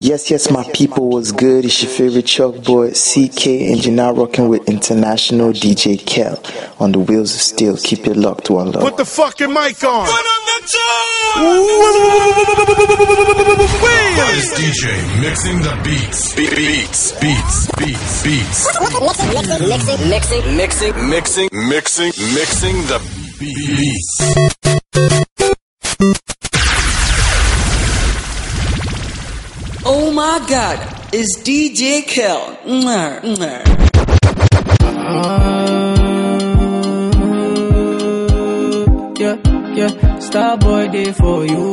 Yes, my people, was good? It's your favorite Chuck boy, CK, and you're now rocking with international DJ Kel on the wheels of steel. Keep it locked, one love. Put the fucking mic on. This DJ mixing the beats. Mixing the beats. Oh my God, it's DJ Kel. Yeah, Starboy day for you.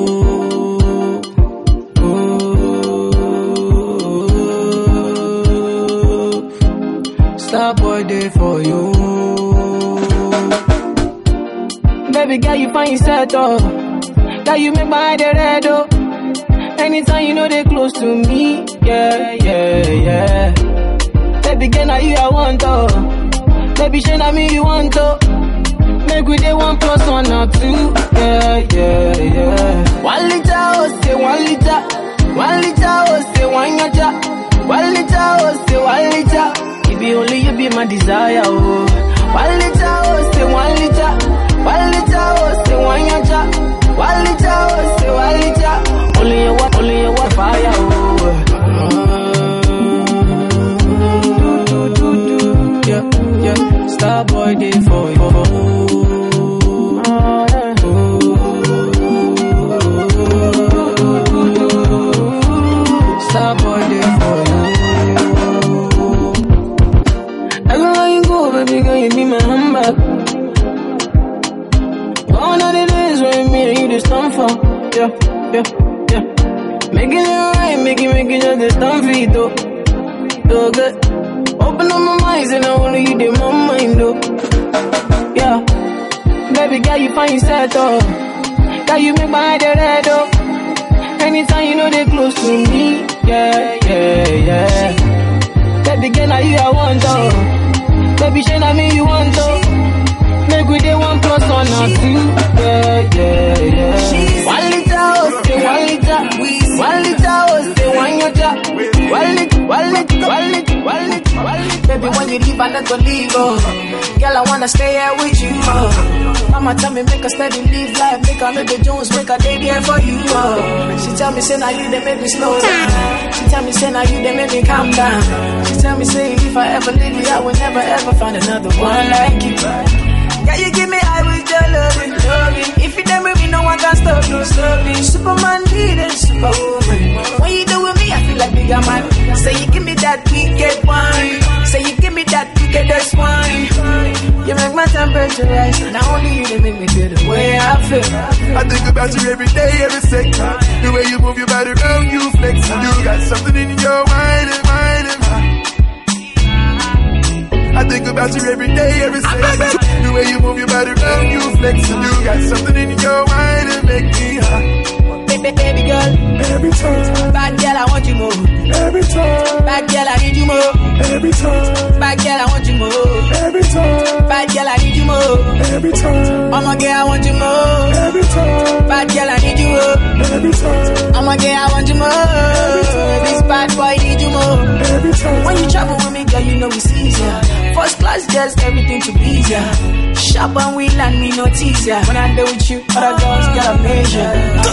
Starboy day for you. Baby girl, you find yourself oh. Girl, you make my head red oh. Anytime you know they close to me, yeah. Baby girl, now you I want to. Baby, shey na me you want to. Make we dey 1 + 1 or 2, yeah. 1 liter, oh say 1 liter. 1 liter, oh say 1 yacha. 1 liter, oh say 1 liter. It be only you be my desire, oh. 1 liter, oh say 1 liter. 1 liter, oh say 1 yacha. 1 liter, oh say 1 liter. Only your fire, oh. Yeah, Starboy day for you. Starboy day for you. Everywhere you go, baby girl, you be my handbag. Gone are the days when me and you just stand for. Yeah. Making it right, making just the stand for it, though. So good. Open up my mind, and I only you did my mind, though. Yeah. Baby girl, you find yourself, though. Girl, you make my head red, though. Anytime you know they close to me, yeah. Baby girl, now you I want, though. Baby, shey na me you want, though. Make we dey 1 + 1 or 2, yeah. 1 liter, oh say 1 liter. 1 liter, oh say 1 yacha. 1 liter. Baby, when you leave, I not gonna leave, oh. Girl, I wanna stay here with you, oh. Mama tell me make a steady live life, make a little Jones, make a day there for you, oh. She tell me say now you they make me slow down. She tell me say now you they make me calm down. She tell me say if I ever leave you, I will never ever find another one like you. Yeah, you give me high with your loving. If you done with me, no one can stop you. Superman needing superwoman. When you do with me, I feel like bigger man. Say you give me that wicked wine. Say you give me that wickedest wine. You make my temperature rise. Not only you, they make me feel the way I feel. I think about you every day, every second. The way you move your body around, you flex. You got something in your mind and mind and mind. I think about you every day, every second. The way you move your body around, you flex. And you got something in your mind and make me high. Baby girl, every time. Bad girl, I want you more. Every time. Bad girl, I need you more. Every time. Bad girl, I want you more. Every time. Bad girl, I need you more. Every time. I'm a girl, I want you more. Every time. Bad girl, I need you more. Every time. I'm a girl, I want you more. This bad boy need you more. Every time. When you travel with me, girl, you know it's easier. First class, just everything to be easier. Shop and we land me no teaser. When I do with you, other girls gotta measure.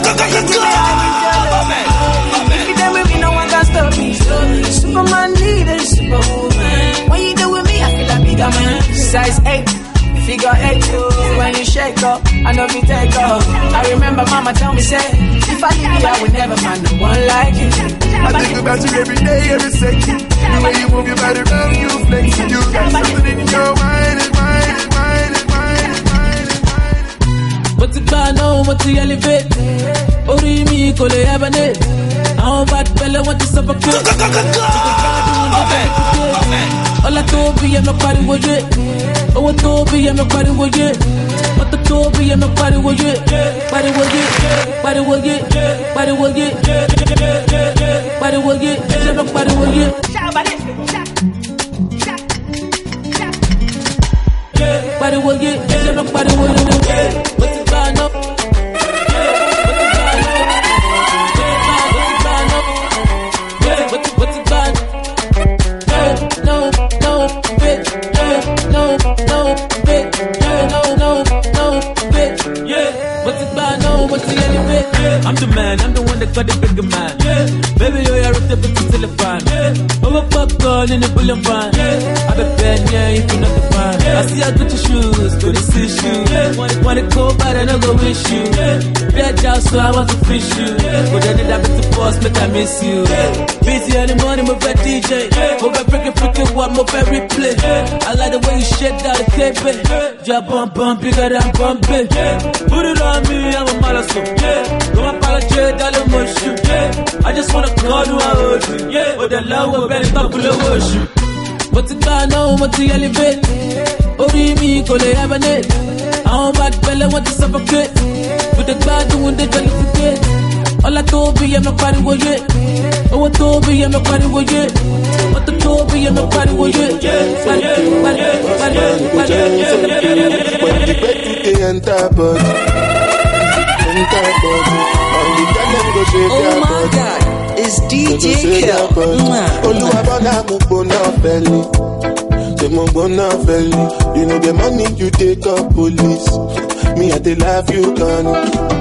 If you done with me, no one can stop me. Superman needed superwoman. When you do with me, I feel like bigger man. Size 8, figure 8. When you shake up, I know if you take off. I remember mama tell me, say, if I leave you, I would never find no one like you. I think about you every day, every second. The way you move your body around, you flex. And you got something in your mind and mind and mind and mind and mind and mind. But the car now, but the elevate. Ori mi kole ebane. How bad fella want to suffocate. All I told me, I'm not party with it. Oh, I told me, I'm not party with it. What the told me, I'm not party with it. Party with it, party with it, party with it, party with it, I'm not party with it. Party with it, I'm not party with it. What's the plan up? man. Over popcorn in the bullion van. I be pen, yeah, if you not the fan. I see I got your shoes, go to see you. Wanna go bad, I don't go wish you. Bed out, so I want to fish you. But then I bet the boss, make I miss you. Busy in the morning, move that DJ. Move that freaking one, move that replay. I like the way you shake down the cape. Drop bump, bigger than bumping. Put it on me, I'm a marathon. Don't apologize, darling, motion. I just wanna call you out. But the love will better stop with the worship. But the car now, what to elevate. Ori me, call it have a net. I'm bad fella, want to suffocate. With the car doing the jollificate. All I told me, I'm not party with it. Oh, I told me, I'm not party with it. What the told me, I'm not party with it. When the bed to the enter body. Oh my God, it's DJ Kel. You know the money you take up police. Me at the life you can.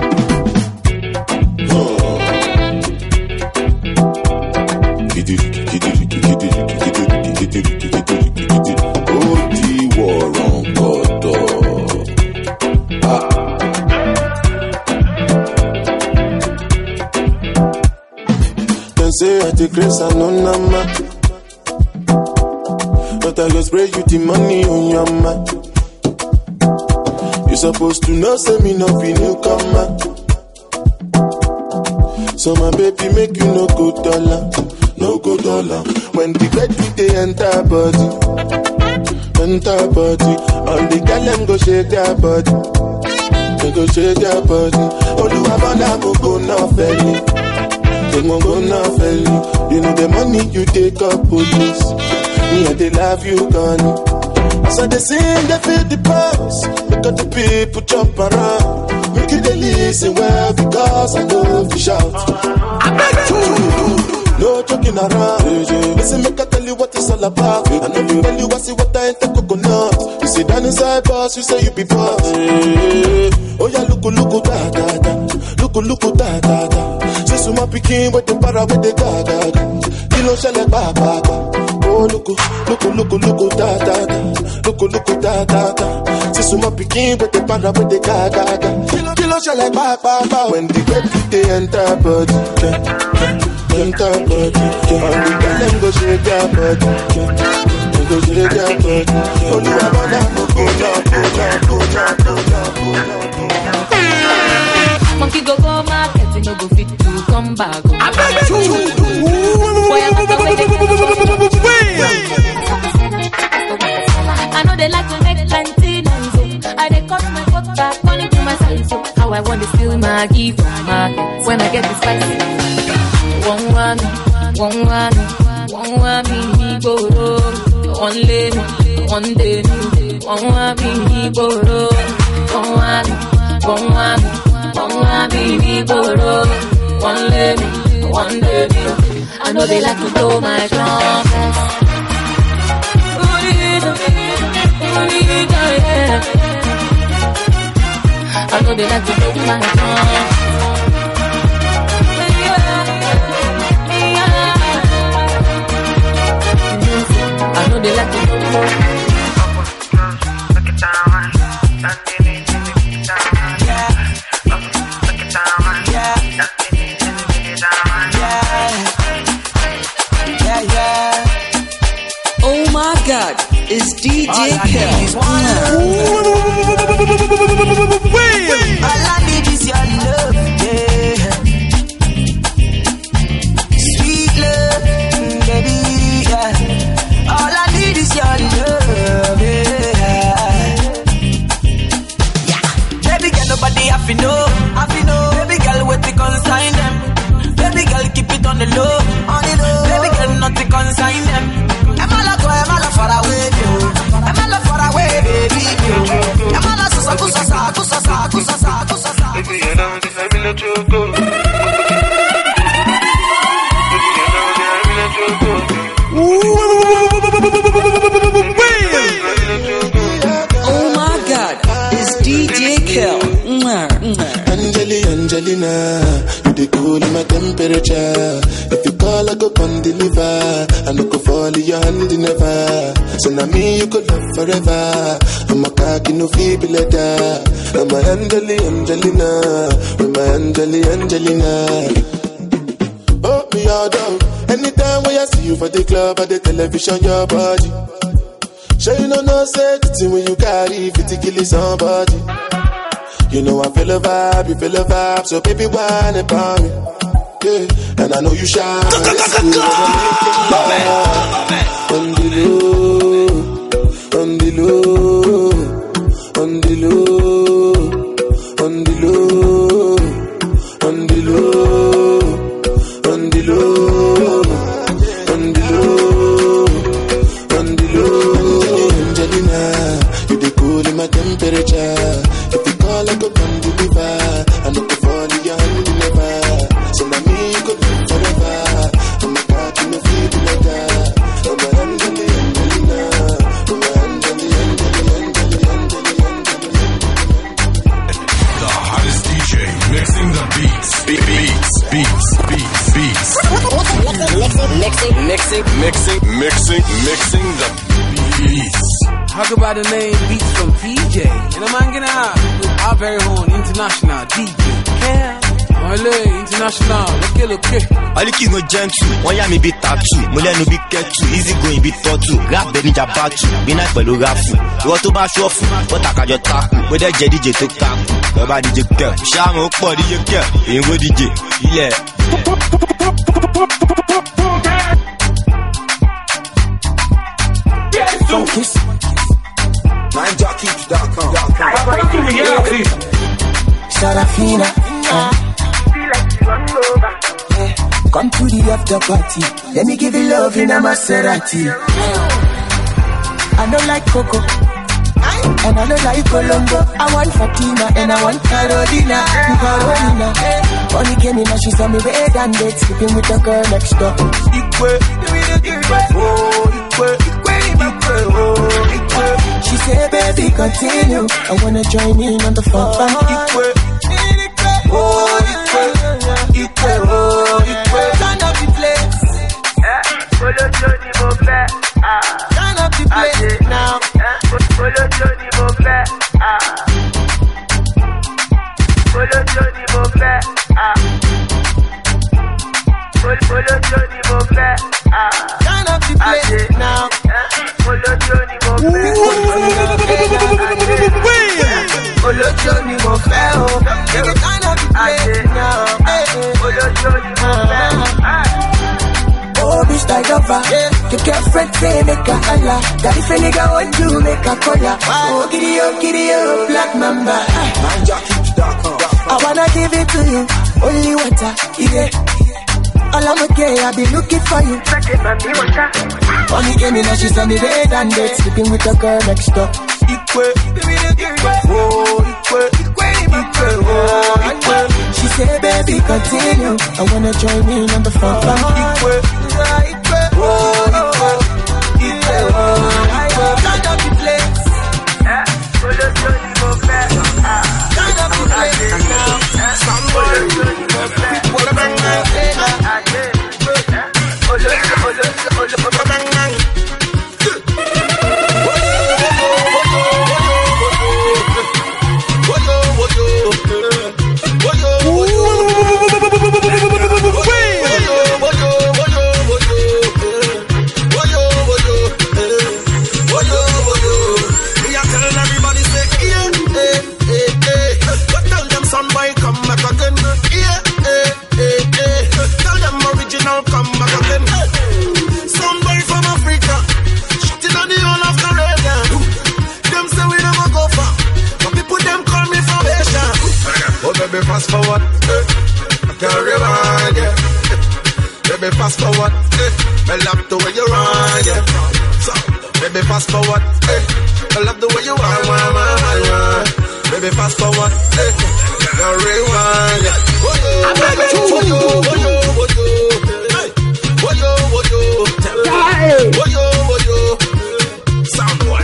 Say I take grace and no number, but I go spray you the money on your mind. You supposed to know, say me not be newcomer. So my baby make you no go dollar, no go dollar. When the bed with the enter body, all the girl them go shake their body, they go shake their body. All you have go now belly. You know the money you take up police. Me and they love you gone. So they sing, they feel the pulse. Because the people jump around. Make you they listen well because I love you shout. I bet you. No joking around. Listen, make I tell you what it's all about. I know you tell you I see what I ain't the coconut. You sit down inside boss, you say you be boss. Oh yeah, look, da da da. Look, da da da. So my picking with the para with the gaga. Kilo shell ba ba ba. Oh look da da da. Look da da da. So my picking with the para with the gaga. Kilo shell ba ba ba. When the bed they enter body, enter body. And the girl them go shake their body, go shake their body. Oh you have a monkey go market, you no go fit to come back. I bet you. I know they like to make plenty noise. I they cut my foot back, money to my size. How I want to steal my gift from the market when I get the spicy. One want me, go roll. One lay me, one day me. One want me, go roll. One want me. One baby goro, one lady, one baby. I know they like to blow my trumpet. I know they like to blow my trumpet. I know they like to blow my trumpet. Oh my God, it's DJ Kel. All I need is your love, yeah. Sweet love, baby, yeah. All I need is your love, yeah. Baby girl, nobody have to know. Baby girl, what to consign them. Baby girl, keep it on the low. Baby girl, not to consign them. I'm all far away, I'm all far away, baby. I'm all so baby, you know this, I'm in a choco. Oh my God, it's DJ Kel. Angelina, you the cool in my temperature. If you call, I go come deliver. I no go fall in your hand never. So now me you could love forever. I'm a cocky no feeble letter. I'm a Angelina. I'm a Angelina. Oh me all down. Anytime when I see you for the club or the television, your body. Sure you know no safety when you carry 50 kill somebody. You know I feel a vibe, you feel a vibe, so baby whine about me. Yeah, and I know you shine. On the low, on the low, on the low, on the low, on the low, on the low, on the low, on the low. Angelina, you the cool in my temperature. If you call, I go come deliver. I know the fall in your hand never. So now me you go live forever. I'm a cock in the feet like that. I'm a Angelina. I'm a Angelina. The hottest DJ mixing the beats. Mixing the beats. Talk about the name Beats from PJ. And I'm hanging out with our very own international DJ Kel. Olé, international, look. All the kids no gentle, one ya me be tattoo. Mole no be ketu, easy going be tortu. Rap be ninja batu, be nice pẹ̀lú rafu. You want to bash off, but I can't just tackle. But that DJ to kaku, nobody DJ Kel. Shamo po DJ Kel, you go DJ, yeah. Some kiss. MindJockey.com. Sarafina, come to the after party. Let me give you love in a Maserati. I don't like Coco, and I don't like Colombo. I want Fatima and I want Carolina. Only came in and she saw me red and dead, sleeping with the girl next door. She said, baby, continue. I wanna join in on the fun. Turn up the place. Turn up the place now. Turn up the place now. Oh, bitch, like over. Your girlfriend say make a holla. Got if a nigga want to make a cola. Oh, giddy up, black mamba. MindJockey.com. I wanna give it to you, only water, yeah. All I'm okay, I be looking for you. Only came in and she saw me red and dead, sleeping with the girl next door. She said, baby, continue. I wanna join in on the fun. Turn up the place. Fast forward, I can't rewind, yeah. Baby, fast forward, I love the way you run, yeah. So, baby, fast forward, I love the way you run. Baby, fast forward, can't rewind, yeah. Soundboy.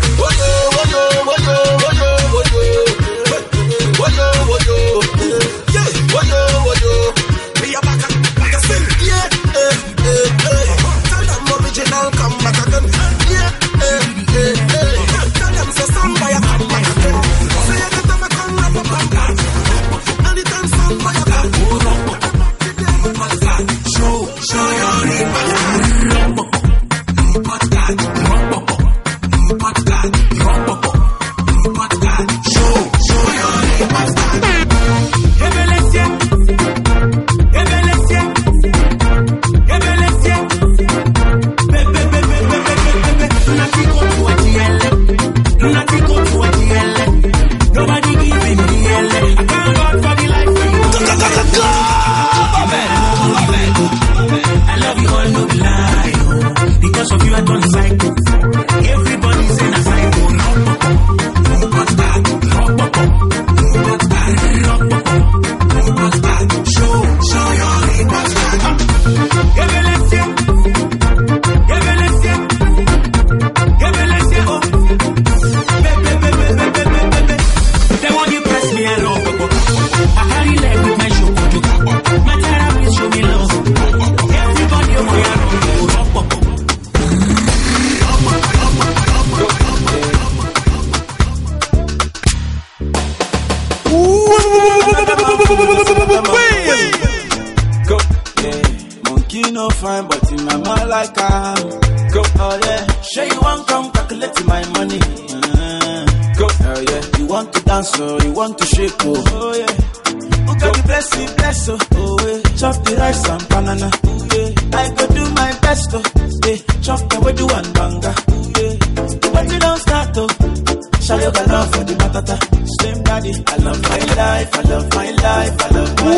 see mama like go, oh yeah. Sure you want come calculate my money. Go, oh yeah. You want to dance, oh, you want to shake, oh yeah. Who got the bless, oh yeah. Chop the rice and banana, yeah. I go do my best, oh yeah. Chop the way do one banga, yeah. But you don't start, oh. Shall you got love for the matata? Slim daddy, I love my life, I love my life, I love my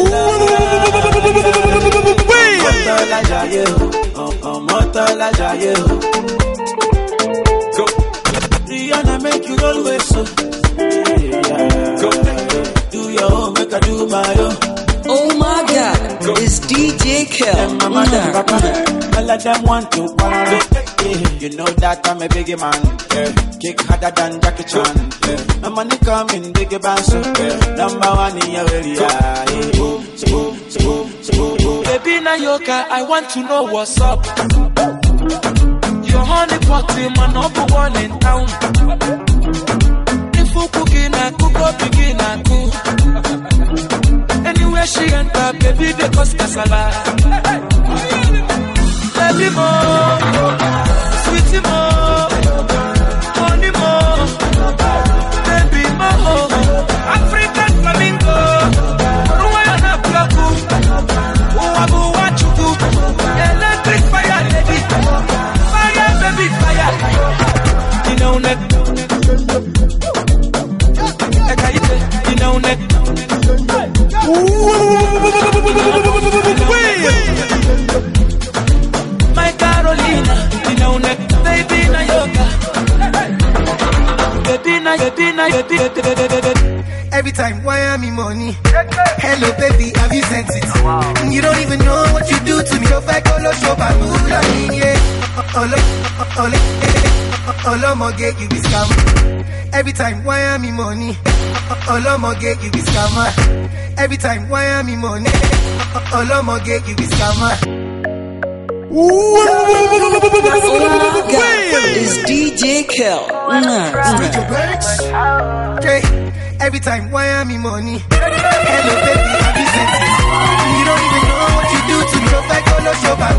life. Mortal Ajaye, mortal Ajaye. Go, Rihanna make you always so. Go, do your own, make I do my own. Oh my God, it's DJ Kel. All of them want to quarrel. You know that I'm a biggie man. Kick harder than Jackie Chan. My money coming, biggie band, so number one in your area. Baby Nayoka, I want to know what's up. Your honey pot is my number one in town. If you cooking, I cook up, begin I cook. Anywhere she enter, baby, they cause casala. Baby mo, sweetie mo, honey mo, baby mo, African flamingo, Ruana Plaku, Uwabu Wachuku, electric fire lady, fire baby fire, you know net, you know net. My Carolina, you know that baby Nayoka, baby. Every time, why am I money? Hello baby, have you sent it? You don't even know what you do to me. So I go show get you be scam. Every time, why am I money? Get you be scammer. Every time, why am I money? Get you be scammer. It's DJ Kel. Every time, why am I money? Hello baby, have you sent it? You don't even know what you do to me. So I go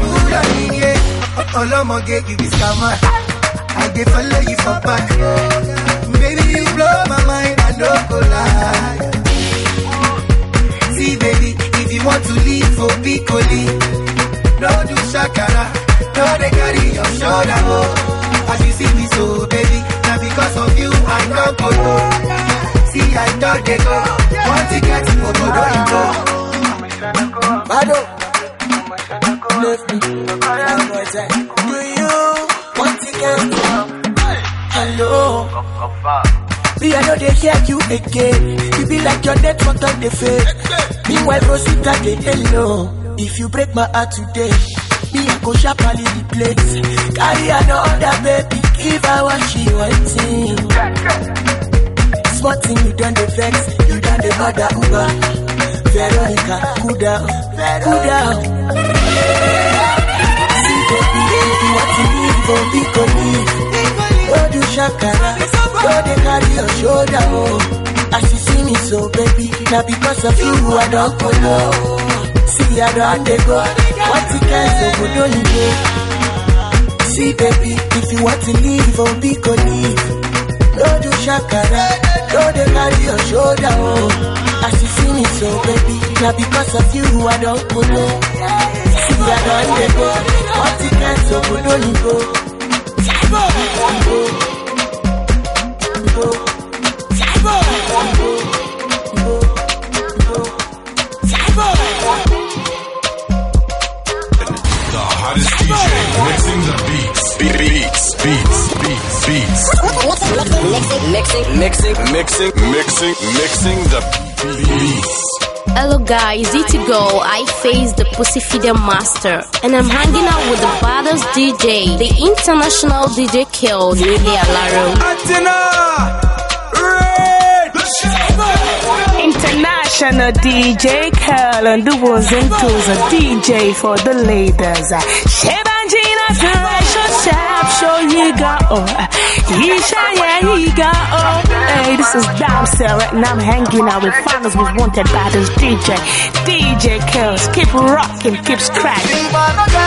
show get you be scammer. I dey follow you for back. Baby, you blow my mind, I don't go lie. See baby, if you want to leave for Piccoli, don't do shakara, don't they carry your shoulder, oh. As you see me so, baby, now because of you, I don't go low. See, I don't they go, want to get to go, Bado, left me, do you want to get to hello? Me, I know they hear you again. You be like your network on the fake. Meanwhile, Rosita, they hello. If you break my heart today, me I go sharply the place. Carry another baby, give her what she wanting. Small thing you done the vex, you done the mother Uber. Veronica, cool down, cool down. See baby, if you want to leave, don't be gonna. Don't do shakara, don't they carry your shoulder, oh. As you see me so baby, now because of you I don't go low. See, I don't they go. What you can say, go don't you go. See, baby, if you want to leave, oh, be go leave. Don't do shakara, don't they carry your shoulder, oh. As you see me so, baby, now because of you, I don't go low. See, I don't they go. What you can say, go don't you go. Mixing the beats. Hello guys, it's Go. I face the Pussy Feeder Master, and I'm hanging out with the baddest DJ, the international DJ Kel, Nile Alaro. International DJ Kel, and the ones and twos, a DJ for the ladies. Shebanjina relationship, show you got Hey, this is Dam Sarah, and I'm hanging out with Finals with Wanted Battles DJ Kel. Keep rocking, keep scratching.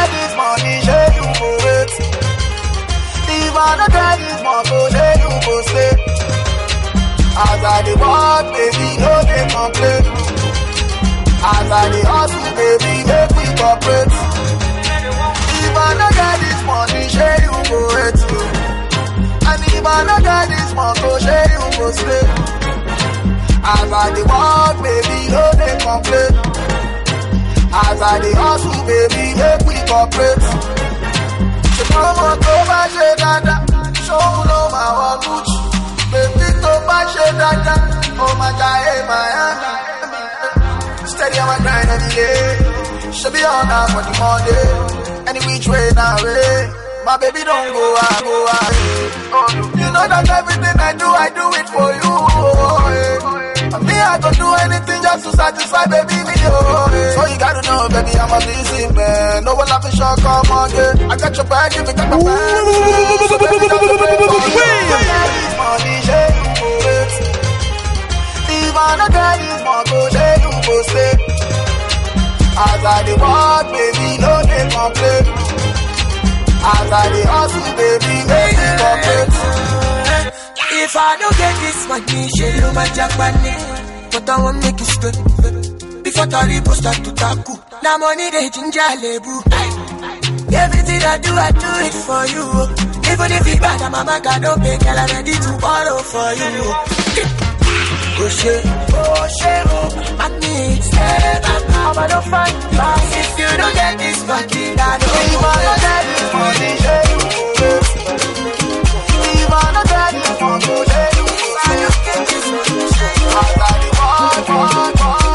money, share you go wait. If I no get this money, share you go stay. As I dey work, baby, no dey complain. As I dey hustle, baby, make we cooperate. If I no get this money, share you go wait. And if I no get this money, share you go stay. As I dey work, baby, no dey complain. As I dey hustle, baby, make we cooperate. So come on, go back, say dada. Show no my one Gucci. Baby, go back, say dada. Oh my God, hey, Miami. Steady on my grind every day. Should be on now for the Monday. Any which way now, way. My baby don't go out, go out. You know that everything I do it for you. Me, I can do anything just to satisfy, baby, me, So you gotta know, baby, I'm a busy man. No one laughing, sure, come on, yeah. I got your bag, you got my bag. So baby, that's the way for you. Money, share you go wait. If I no get this money, share you go stay. As I dey work, baby, no dey complain. As I dey hustle, baby, make it cooperate. If I don't get this money, share you my Japanese. But I won't make you straight. Before Taribo start to tackle. Now money they ginger lebu. Everything I do it for you. Even if it's bad, I'm a man, God don't pay, girl, I'm ready to borrow for you. Oh shit, I need step up. I'm gonna find you. If you don't get this money, I don't If I don't get this money, share you go wait. If I don't get this money, share you go wait. As I dey work.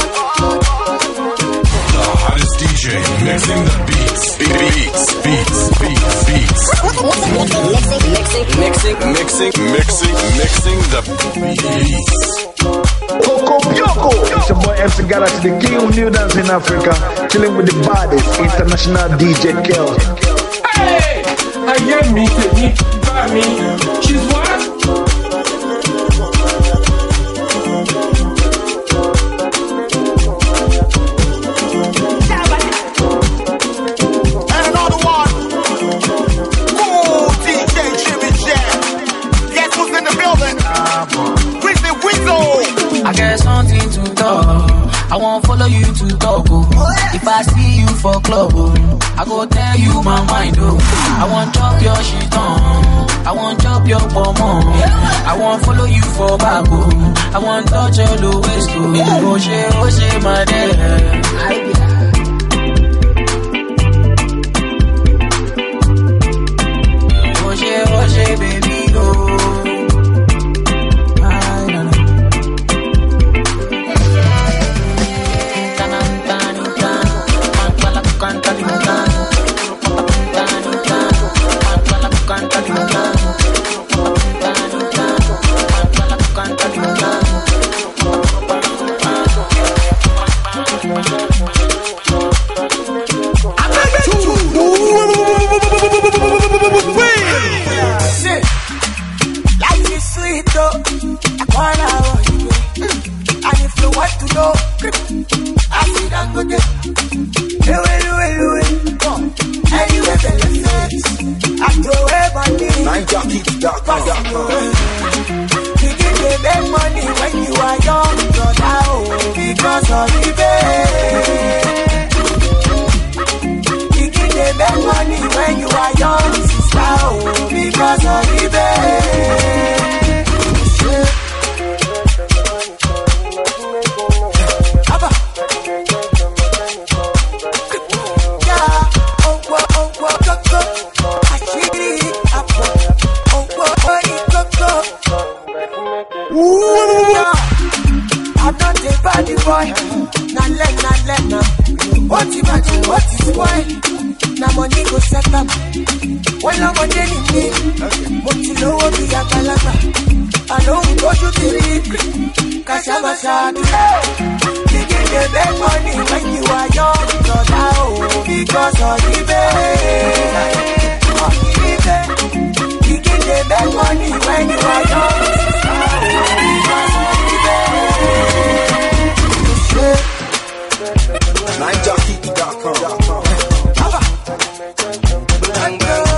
The hottest DJ mixing the beats. Mixing the beats. Coco Bioko. It's your boy MC Galaxy, the king of new dance in Africa. Chilling with the baddest international DJ Kel. Hey, I hear me, by me. She's what? I got something to talk. I won't follow you to talk. If I see you for club, I go tell you my mind. I won't chop your shit on. I won't chop your pomo. I won't follow you for bago. I won't touch your low waist. Oh, she, my dear. Oh, baby, oh. bang bang.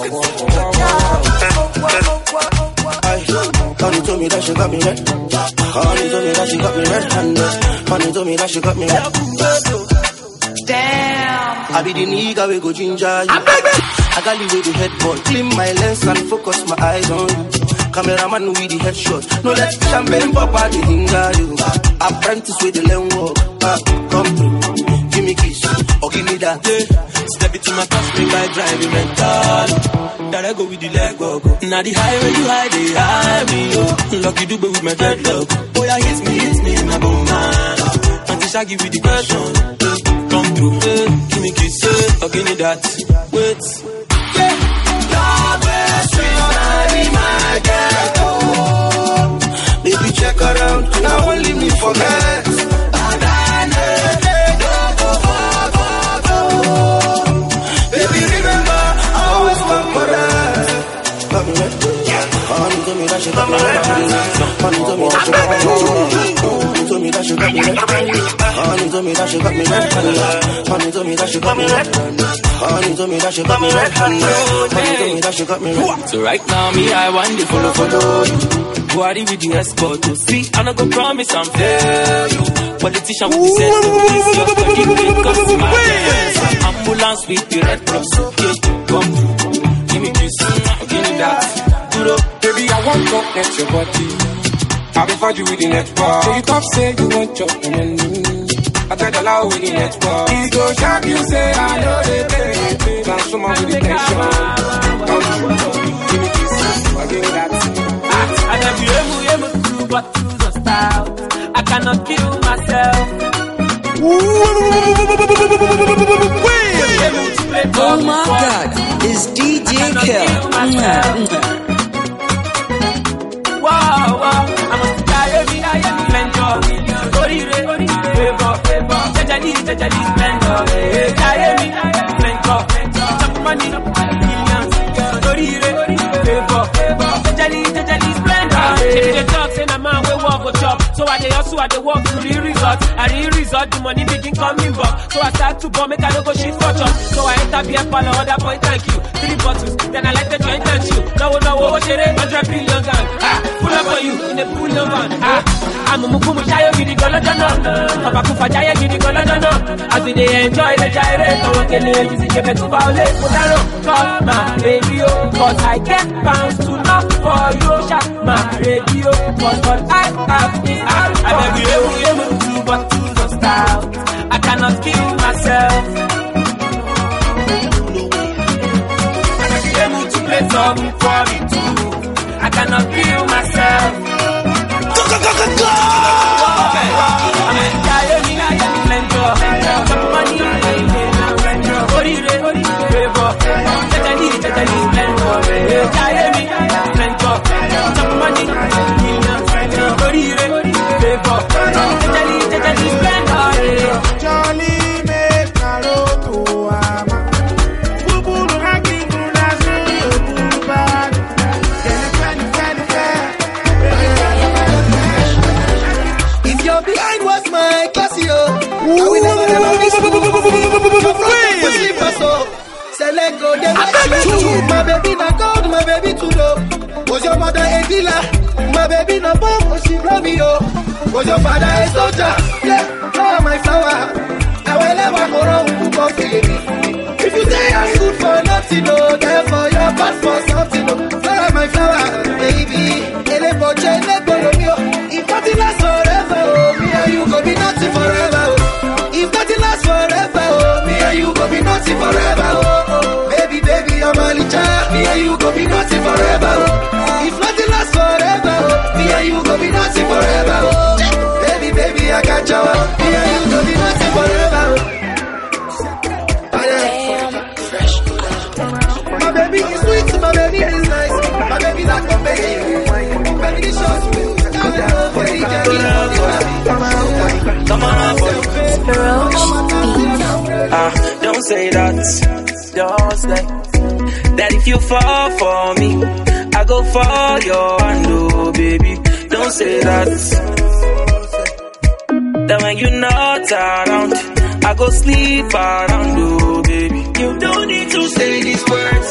Honey told me that she got me red. Honey told me that she got me red-handed. Honey told me that she got me red. Damn. I be the nigga we go ginger you. I got leave with the headboard. Clean my lens and focus my eyes on you. Cameraman with the headshot. No let champagne pop out the hinger you. Apprentice with the lane walk. Come through. Give me kiss or give me that. Step it to my touch me by driving mental. That I go with the leg walk. Now the high when you hide they hide me. Lucky do with my dreadlock. Boy, I hit me, my bone man. Until I give you the question. Come through, give me kiss or give me that. Wait. Love is sweet, my girl. Baby, check around, now won't leave me forget. Baby, remember, I always work for that. Honey told me that she got me red. Honey told me that she got me red. Honey told me that she got me red. Honey told me that she got me red. Honey told me that she got me red. Honey told me that she got me red. Honey told me that she got me red. So right now me I want to follow you. Body with the escort to see. I'm not gonna promise I'm fair. Politician with the sense to this. Your body will cost my hands. Ambulance with the red cross. Come give me kiss, give me that. Baby, I want to get your body. I'll be for you with the network. So you talk, say you want your money. I tell the law with the network. He go sharp, you say I know they pay. Transformer with the tension. Give me kiss, I'll give me that. I can be able to, but to the style. I cannot kill myself. Oh my God, it's DJ Kel. Wow, I must die every day, splendor. Favor, jajali, splendor. Die splendor. Chop money, millions. Favor, jajali, splendor. They talk, say na man we walk go chop. So I dey hustle, I dey walk to the result. I the result, the money begin coming back. So I start to bomb, make I no go shit for chop. So I enter beer parlor, order point, thank you. 3 bottles, then I like the joint and chew. No, what shit, 100 billion gang. Pull up for you in a pull up van. I'm a mukumu shayo gidi golo dono. Papa kufa jaya gidi golo dono. As we dey enjoy the gyrate, I want to live easy, give it to violate. Mutaro, call my radio, cause I get pounds to knock for you. Shut my radio, cause what I have is out. I beg you, to but to the style. I cannot kill myself. I be able to play something for me too. I cannot kill myself. My baby na gold, my baby too low. Was your mother a dealer? My baby na bomb, was she love me, oh. Was your father a soldier? Yeah, flower my flower. I will never go wrong who go feel me. If you say I'm good for nothing, oh, therefore you're bad for something, oh. Flower my flower, baby. Ele boche, ele bolomio. If nothing lasts forever, oh, me and you go be nothing forever, oh. If nothing lasts forever, oh, me and you go be nothing forever, oh. Baby, I'm a licha. Me and you go be nothing forever, oh. If nothing lasts forever, oh, me and you go be nothing forever, oh. Baby, I got you. Me and you go be nothing forever, oh. My baby is sweet, my baby is nice. My baby like my baby. Baby, this short will come on, don't say that. Just like that. If you fall for me, I go for your hand, oh baby. Don't say that. That when you're not around, I go sleep around, oh baby. You don't need to say these words.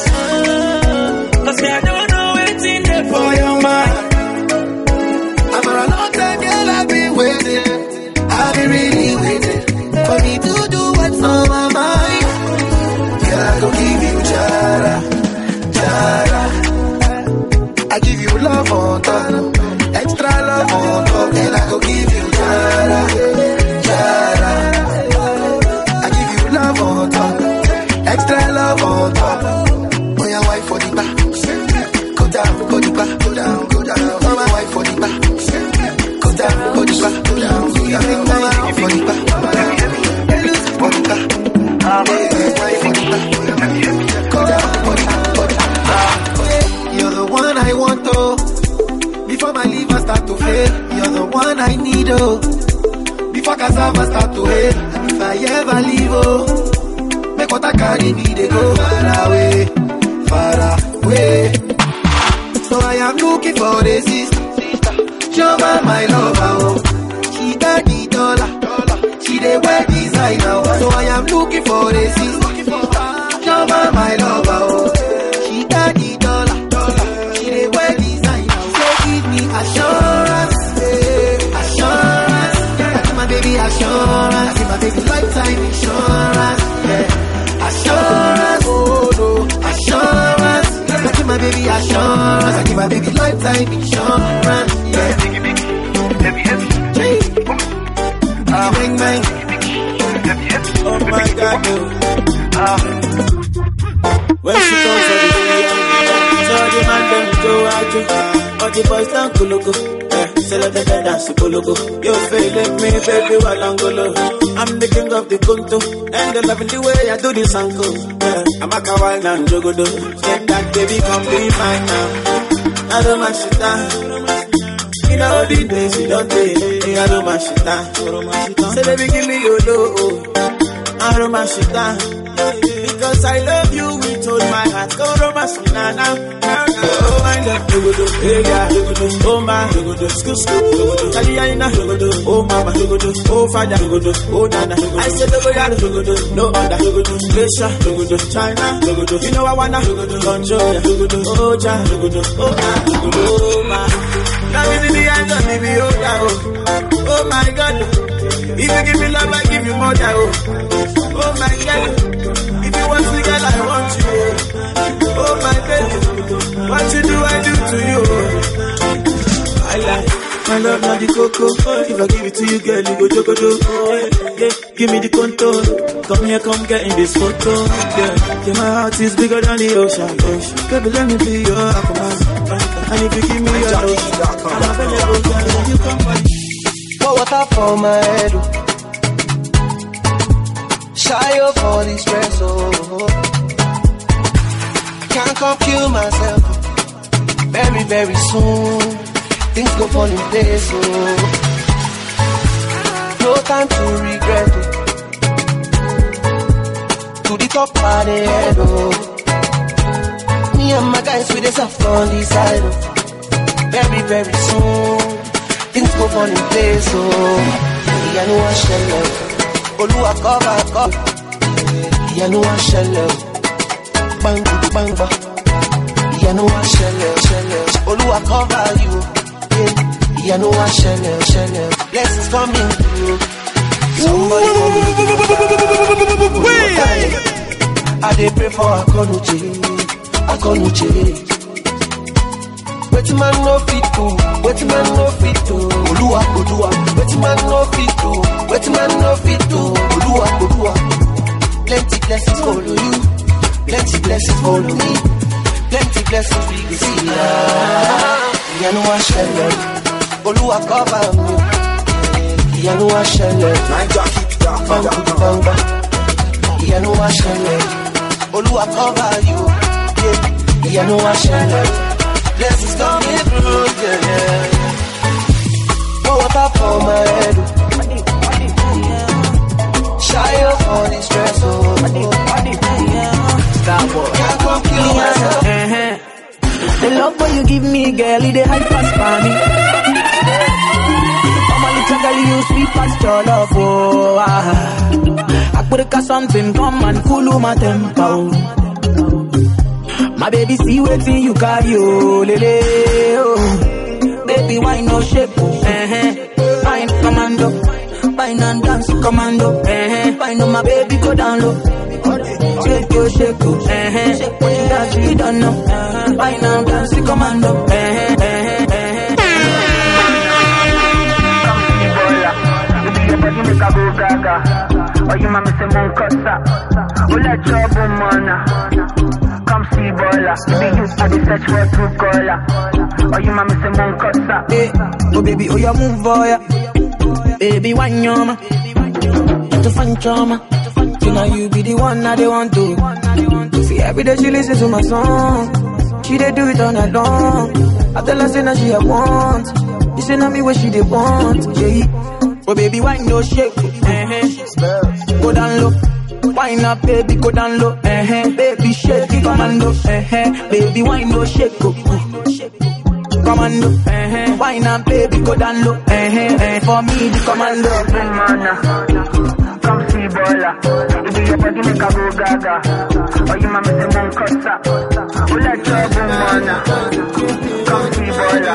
need, oh. Before cassava start to hate, and if I ever leave, oh, make what I carry me, they go far away, far away. So I am looking for a sister, show my lover, oh. She got the dollar, she dey wear designer, oh. So I am looking for a sister, show my lover, oh. She got the dollar, she dey wear designer, oh. So give me assurance, assurance. Baby assurance, give my baby lifetime insurance, yeah. Assurance, oh no, assurance. I give my baby assurance, I give my baby lifetime insurance, yeah. Bang bang. Oh my God, when she comes for the video, so the man them go out you, all the boys down Kulugu. Say let the dance Kulugu. You feeling me, baby, while I'm golo. I'm the king of the kunto, and they loving the way I do this uncle. Yeah, I'm a kawaii and jogodo. Say that baby, come be mine now. I don't mind shit down. In all the days you don't take, I don't mind shit down. Say baby, give me your low. I don't mind shit down. Because I love you with all my heart. Go romance me now. Oh my God, hey yeah, oh my, scoop, Italiana, oh mama, oh father, oh nana. I said no other, Asia, China, you know I wanna control ya, oh ja, oh my. Now is in the hands of me, oh my God. If you give me love, I give you more, oh my God. If you want me, girl, I want you. Oh my baby, what you do, I do to you. I like my love, not the cocoa. If I give it to you, girl, you go jogodo. Yeah, give me the contour. Come here, come get in this photo. Yeah, my heart is bigger than the ocean. Baby, let me be your aquaman. And if you give me your love, I'm available, girl, you come by. Pour water for my head. Shy up for this stress, oh. Can't compute myself. Very, very soon, things go fall in place, oh. No time to regret, oh. To the top of the head, oh. Me and my guys with this up on the side, oh. Very, very soon, things go fall in place, oh. I know I shall love. Oluwa cover. I know I shall love. Bang, bang, bang. I know I shall love. Oluwa cover you. I know I shall love. Blessings coming through. Somebody I dey pray for Akonuche. Wait man no fit to. Oluwa. Wait man no fit to. Oluwa. Plenty blessings follow you. Plenty blessings follow me. Plenty blessings we can see. I know I shall love. Oluwa cover me. I know I shall love. Banga. I know I shall love. Oluwa cover you. I know I shall love. Blessings coming through. Pour water for my head. Shy up for the stress, oh. Can't compute myself. The love boy you give me, girl, it dey high pass for me. I'm a little girl, you sweet past your love, oh. I put a something, come and cool my tempo. My baby, see waiting you carry, oh, lele, oh. Baby, why no shape, oh. Fine commando. Fine and dance commando. Fine on my baby, go down low. Shake you, shake you. Shake what you dance, you don't know. Fine and dance commando. Make a go gaga. Oh, you mama say mon kosa. Oh, let trouble mana. Come see bola. Baby, you are the search for true color. Oh, you mama say mon kosa. Hey, oh baby, oh you move for ya. Baby, why nyoma? To find trauma. You know you be the one that they want to. See every day she listens to my song. She they do it all night long. I tell her say that she a want. You say now me what she they want, yeah. Oh baby, why no shake? Go down low. Wine up, baby, go down low. Baby, shake it, commando. Baby, wine no shake, go. Commando. Wine up, baby, go down low. For me, the commando. Come see Bola. If your body make a go gaga. Or you mama say mon kosa. Who let trouble mana? Come see Bola.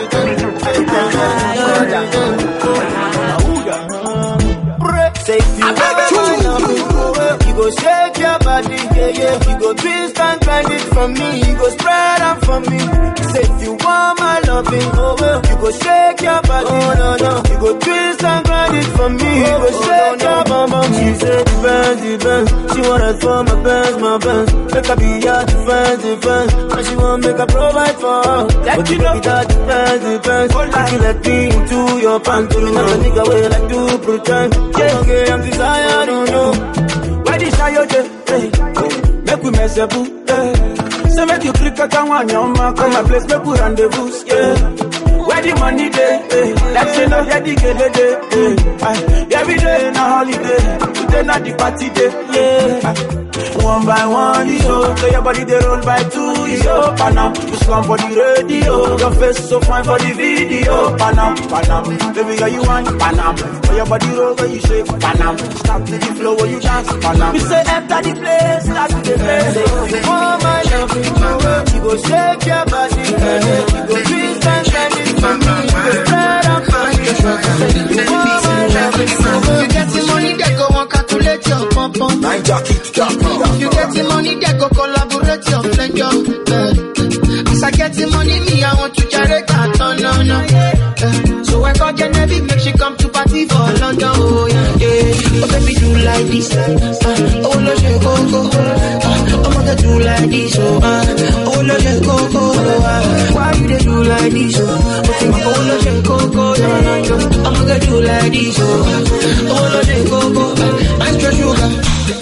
Say if you you go shake your body, yeah. You go twist and grind it for me. You go spread out for me. Say if you want my loving, you go shake your body. Oh no. You go twist and grind it for me. You go shake your bum. She said defense. She wanted for my best. Make her be your defense. And she want make her provide for her. But you know that defense. If you let me into your pants, you know the nigga way like to pretend. Yeah, okay, I'm desire, I don't know. Why this I yo make we mess up, so make you click a one your man come my place, make we rendezvous, yeah. Where the money day, let's say no get the day, every day na holiday, today not the party day, yeah. One by one, yo, so your body they roll by two, yo. Panam, you slam for the radio, your face so fine for the video. Panam, baby, girl you want Panam, for your body roll when you shake Panam, start to the flow when you dance Panam. You say enter the place, start to the place. If you want my love, you go shake your body, you go twist and shake it for me, you go spread up for me. You want my love, you get the money, they go and calculate your pump. If you get the money, they go collaborate your pleasure. As I get the money, me, I want to generate that. No. So I got Genevieve, make she come to party for London. Oh, yeah. Oh, baby, do like this. Oh, no, she go. Oh, mother, do like this. Oh, no, she go. Why you they do like this? Oh, no, she go. Oh, mother, do like this. Oh, no, she go. Extra sugar.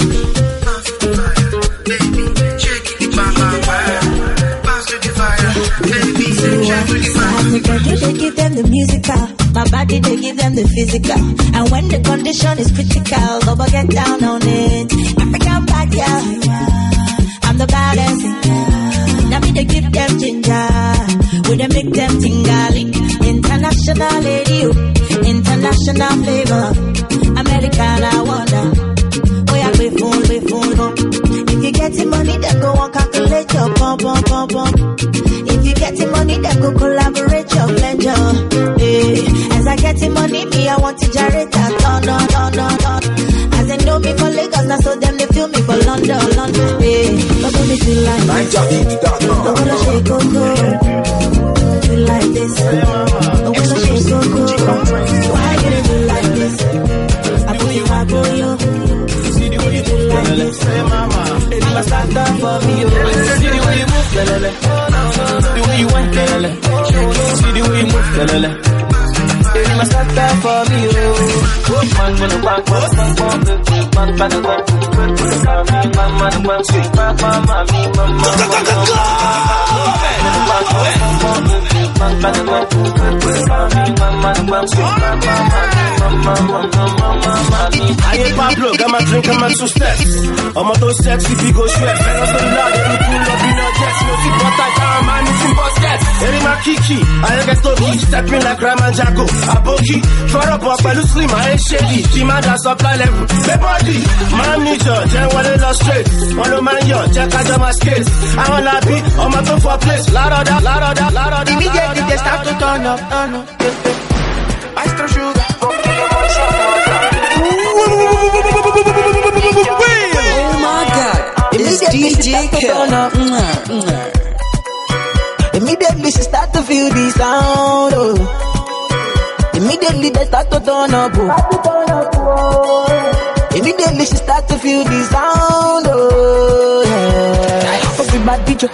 They give them the musical, my body they give them the physical. And when the condition is critical, go get down on it. African bad girl, I'm the baddest. Now me they give them ginger, we they make them tingali. International lady, international flavor, American I wonder. We are be full. If you get the money, then go and calculate your pom. If you get the money, then go collaborate your pleasure. As I get the money, me I want to generate that. No. As they know me for Lagos, now so them they feel me for London. But baby, do like this. Don't wanna shake go. Do like this. Don't wanna shake go. Why you do like this? I put you, see the way you do like this. Baby, I stand up for me. See the way you move, the way you want, see the way you move, baby, I stand up for me. Man, when the back, I ain't Pablo, got my drink and my two steps. I'm a to sexy, we go sweat. Fellas on the loud, they pull up in our jets. No see what I can, man, it's in baskets. Eri my kiki, I ain't get to stepping like Raman Jago. Aboki, for up, I do slim, I ain't shady. Demand that supply level. The body, man, need you, then what they lost straight. One of man, yo, check out my skills. I wanna be on my phone for a place. Lot of that. Immediately they start to turn up. Extra sugar. Oh my God, it's DJ Kill. Immediately she start to feel the sound. Oh. Immediately they start to turn up. Oh. Immediately she start to feel the sound. Oh, yeah. Everybody, kijo,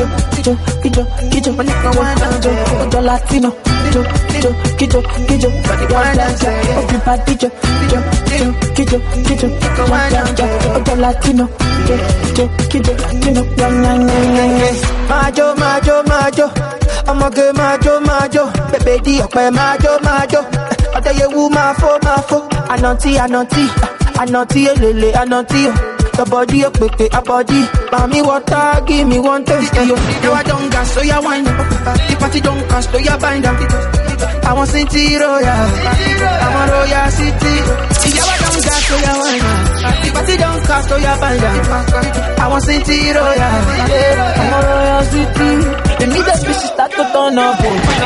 when I want to go Latino, kijo, body one dance. Everybody, kijo, go Latino, kijo, Majo, I'm ọmọge máa jó bèbè di ọ̀pẹ máa jó ọ̀dẹ̀ yewu máa fó ànàntí elele ànàntí o. Your body up with the body. Mommy water, give me one taste. You I don't gas, so you wine. The party don't cast, so you bind up. I want City Royal. I want Royal City. You I don't gas, so you wine. The party don't cast, so you bind up. I want City Royal. I want Royal City. Immediately she start to turn up.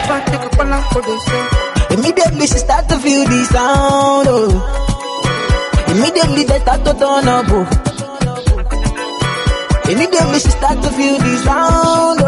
Immediately she start to feel the sound. Oh. Immediately they start to turn up. Oh. Immediately she start to feel the sound.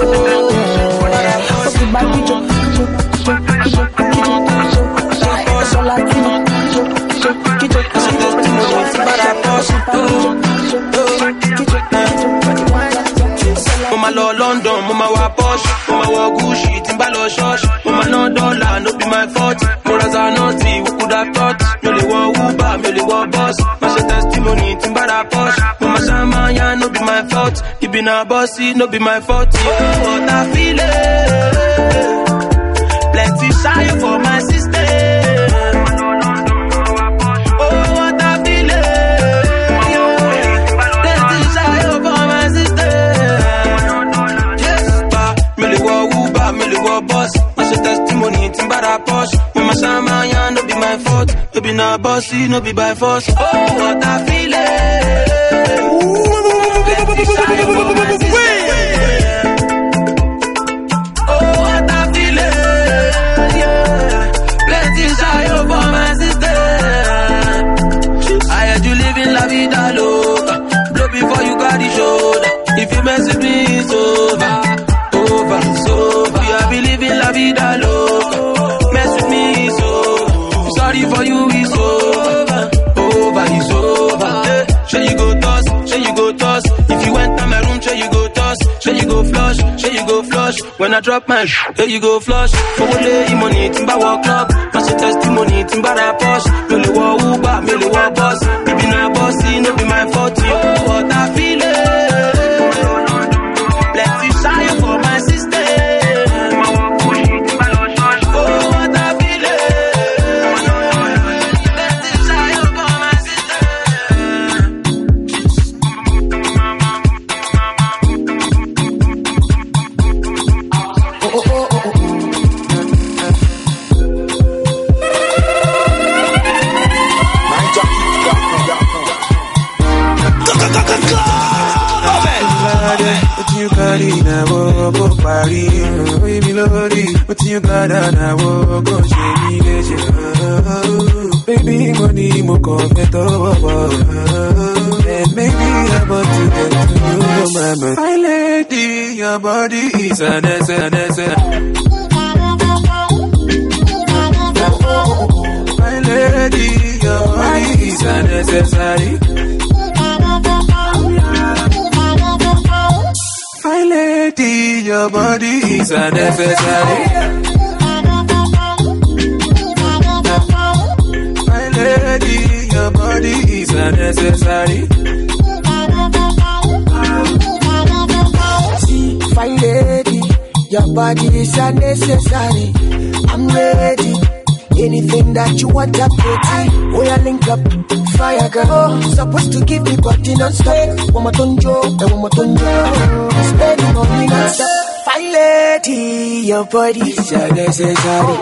Mama lo London, mama wa Porsche, mama wa Gucci, Timbalo Shosh, mama no dollar, no be my fault. Moras are naughty, who could have thought? Merely wa Uber, merely wa boss. Masha testimony, Timbara Porsche, mama Shamaya, no be my fault. You be na bossy, no be my fault. Oh, what I feel it. Plenty shy for my sister. Boss, I say testimony, Timbara Posh. Mama Shamaya, no be my fault. No be na bossy, no be by force. Oh, what I feel it. Plenty shy for my sister. Oh, what I feel it. Yeah. Plenty shy for my sister. I had you living la vida loca. Blow before you got the shoulder. If you mess with me, it's over. It's over. I be living la vida loca. Mess with me, it's over. Sorry for you, it's over. It's over. Show you go toss. If you enter my room, show you go toss. Show you go flush. When I drop my there you go flush. For only money, Timba walk club. Mash testimony, Timba da posh. Mele wa Uber, mele wa boss. You be na bossy, no be my fault. Oh, what I feel it. Plenty shy for my sister. You got it, I will go party. Baby, Lodi, what you got, and I will go shady. Baby, money, more confident. And maybe I want to get to know mama. My lady, your body is a necessary. My lady, your body is a necessary. My lady, your body is a necessary. My lady, your body is a necessary. See, my lady, your body is a necessary. I'm ready. Anything that you want, I'm ready. Oh, yeah, link up. Fire girl, oh, supposed to give me body non-stop. One more tonjo, and one more tonjo. Spending money non-stop. Fine lady, your body is a necessary.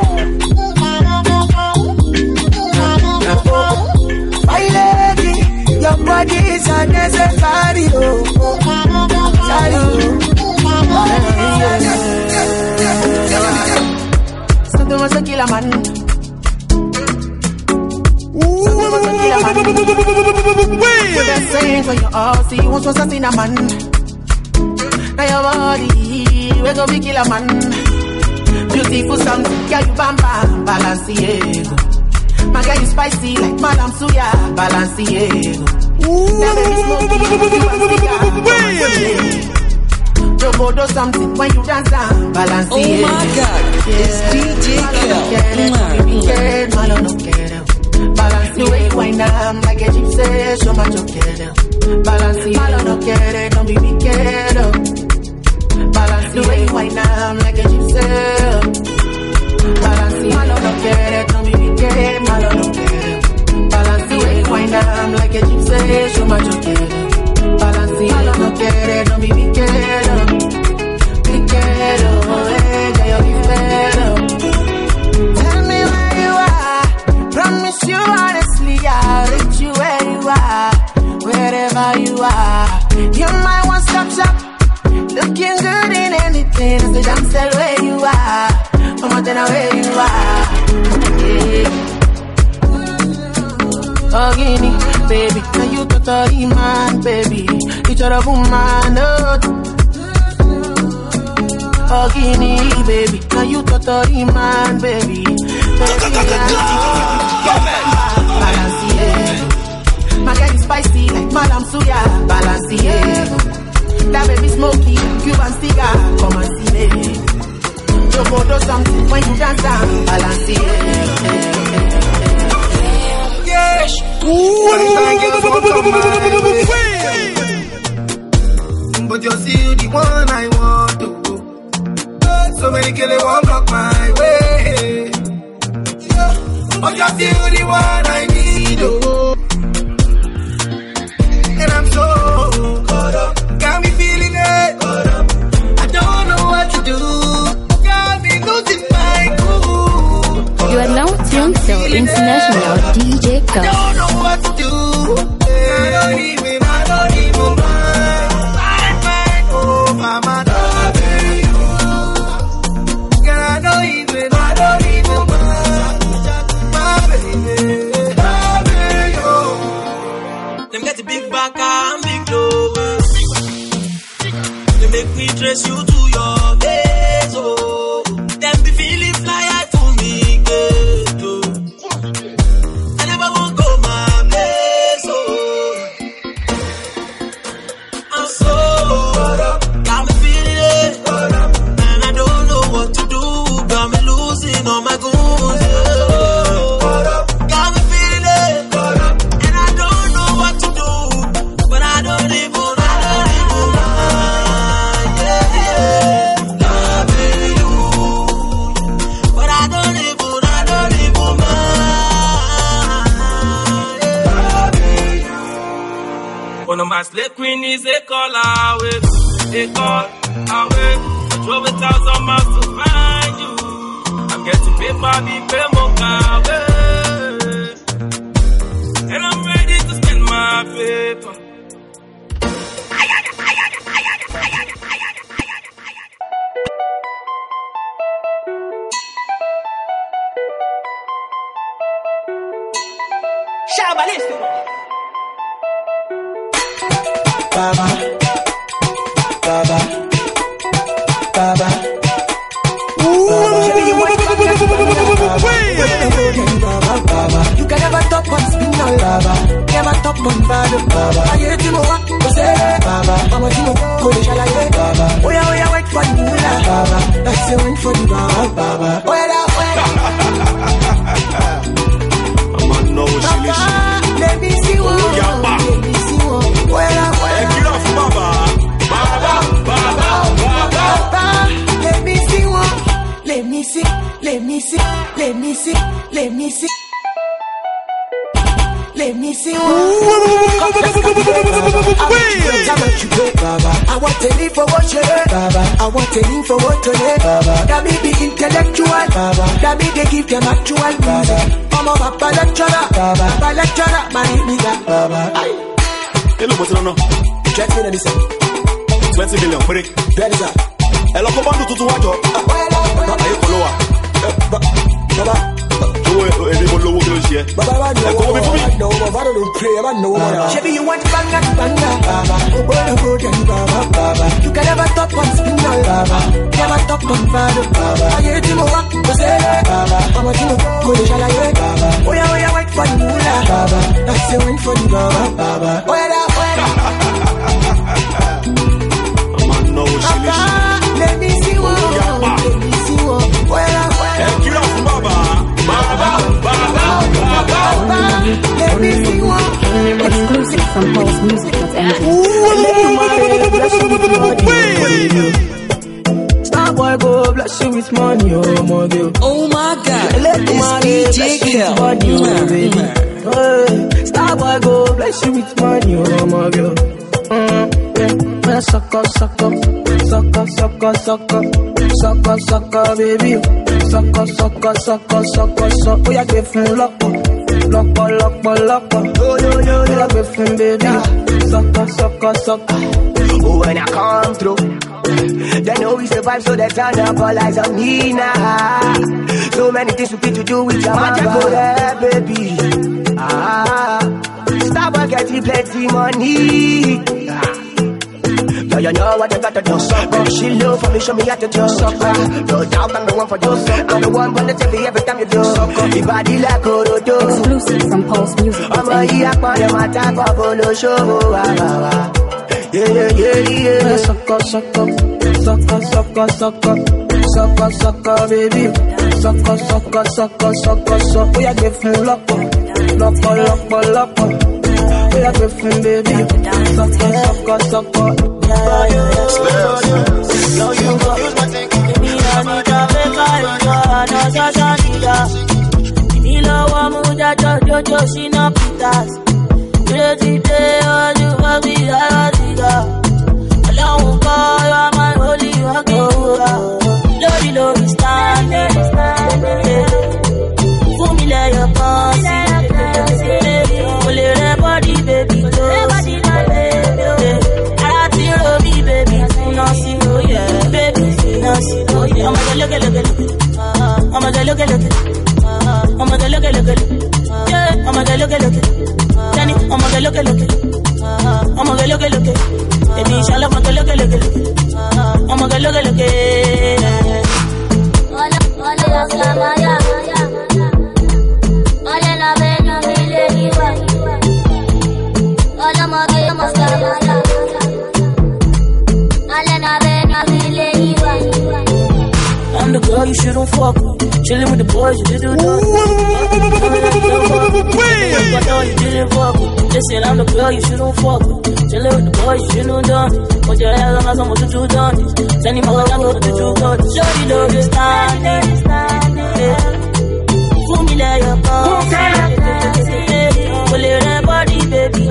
Fine lady, your body is a necessary. Something was a killer man. What they're saying for you all see once was a sinner man. Now your body, we go be killer man. Beautiful sound, yeah you bam bam, Balenciaga. My girl you spicy like Madame Suya, Balenciaga. That baby smoky, Jogo do something when you dance down, Balenciaga. Oh my God, it's DJ Kel. Malo no quiero. Balance the way wind up like a gypsy, show my chocolate. Balance the malo no quiere, don't be quiero. Balance the way wind up like a gypsy, like a gypsy, show my joker. Balancing, no quiere, no be piquero. Piquero, ella yo piquero. Tell me where you are. Promise you honestly, I'll reach you where you are. Wherever you are. You're my one-stop shop. Looking good in anything. So damn tell where you are. I'm out there where you are. Yeah. Oh, Guinea, baby, now you totally man, baby. Each other woman, oh. Oh, Guinea, baby, now you totally man, baby. Balance, yeah. My girl is spicy like Madame Suya. Balance, yeah. That baby smoky, Cuban cigar. Come and see me. You go do something when you dance down. Balance, yeah. But you're still the one I want to go. So many kill it won't block my way. But you're still the one I need. And I'm so caught up. Got me feeling it. I don't know what to do. Got me losing my cool. You are now tuned to International DJ Go. I don't know what to do. I don't even mind. Oh, mama, love you. Girl, I don't even mind. My baby, love you. Them get a big back and big nose. They make me dress you to your face, oh. Them be feeling fly high to me, girl, oh. I never won't go my place, oh. I'm so got me feeling it, and I don't know what to do. Got me losing all my goons, got me feeling it, and I don't know what to do. But I don't even mind, loving you. But I don't even mind. One of my slave queen is a call away. They call away. Drove 1,000 miles to find you. I'm getting paper, be pay more away. And I'm ready to spend my paper. Shabalista. Baba, Baba, Baba. You can never top on spin no Baba, never top on Baba. I hear Timo walk, go say Baba. I'm a Timo, go to Shalaye Baba. Oh yeah, wait for the Mula Baba. That's the wait for the Baba. Oh yeah, I'm a no shilish. Let me see one. Let me see one. Get off Baba. Baba. Let me see one. Let me see. Let me see. Let me see. Let me see. Let me see one. I want to live for what you heard. I want to live for what you heard. That me be intellectual. That me they give them actual music. I'm a Baba lecturer. Baba lecturer. My nigga. Hello, what's on? Check me in the 20 million, put it. That is a. Hello, come on to wajo. Ayo kolowa. Baba. Shebi you want banga. You can never top on spinal. Never top on bado. I hear Timo walk, go say I'm a Timo, go to Shalaye. Oh yeah, wait for the Mula. That's the wait for the Baba. Oh yeah. I'm a no shilish. Let me see one. Let me see one. Get off Baba. Let me see one. Exclusive from Pulse Music.nl. Starboy go bless you with money, oh my God. Oh my God, it's DJ Kel. Star Star boy go bless you with money, oh my girl. Sucker, sucker, sucker, sucker, sucker, sucker, sucker, baby. Sucker, sucker, sucker, sucker, sucker. Oh, yeah, give him lock, lock, lock, lock. Oh, yeah, give him baby. Sucker, sucker, sucker. Oh, when I come through, they know we survive, so they turn up all eyes on me now. So many things we need to do with your magic, go there, baby. Stop and get you plenty money. Yo, you know what you gotta do. She love for me, show me how to do. No doubt I'm the one for you. I'm the one gonna tell you every time you do. Your body like Orodo. Exclusive from Pulse Music. I'm a here for the matter for Polo show. Yeah. Sucker, sucker, sucker, sucker, sucker, sucker, sucker, baby. Sucker, sucker, sucker, sucker, sucker. Oh, yeah, give him lock, lock, lock, lock. Oh, yeah, give him baby. Sucker, sucker, sucker. Yo, you confuse my thinking. Me and it a fake me love muja jojo she no pitas. Crazy day all you want me I alone go you are my holy Lori standing. For me lay your pussy. Only your body baby. Look at I'm the girl you shouldn't fuck with. Chillin' with the boys, you didn't do Listen, I'm the girl you shouldn't fuck with. Chillin' with the boys, you shouldn't do Put your head on my son, what you done this. Send him all down, what you done this. Shorty, love you standing. Fool me like your phone. Pull your body, baby.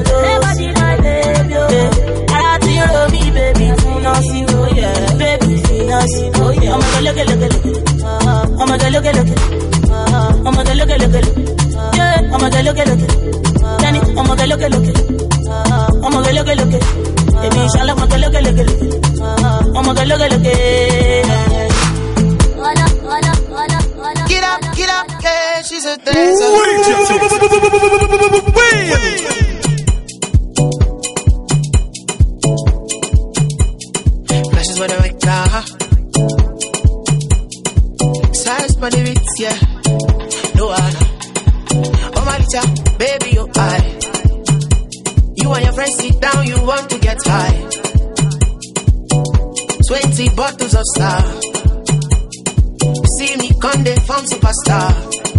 I see you love me, baby. Now see, oh yeah, baby. Now see, oh yeah. I'm gonna look at look. I'm gonna look at look. I'm gonna look at look. Yeah, I'm gonna look at look. Danny, I'm gonna look at look. I'm gonna look at look. Baby, inshallah, I'm gonna look at look. I'm gonna look at look. Get up, yeah, she's a dancer. Flashes when I wake up. Size for the beats, yeah. No one. Oh my little baby, you high. You and your friends sit down, you want to get high. 20 bottles of star. See me come they form superstar.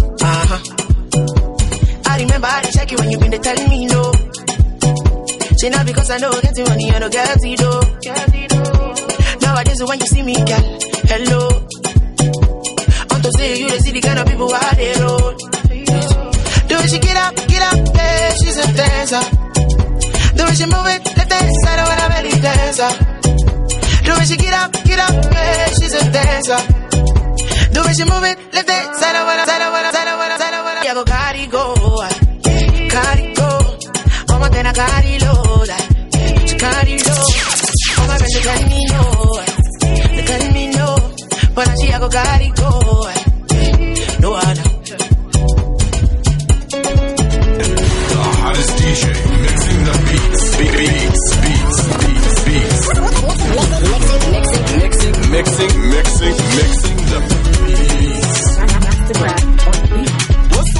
I remember I check you when you been there telling me no. Say not because I know getting money, I don't get it though. Nowadays when you see me, girl, hello. Want to say you they see the kind of people I they roll. The way she get up, yeah, she's a dancer. The way she move it, left hand side, I wanna belly dancer. The way she get up, yeah, she's a dancer. The way she move it, left hand side, I wanna. Yeah, go carry go. Mama then I carry low, she carry low. Mama when they tell me no, but now she I go carry go. No other. The hottest DJ mixing the beats. Mixing the beats. What's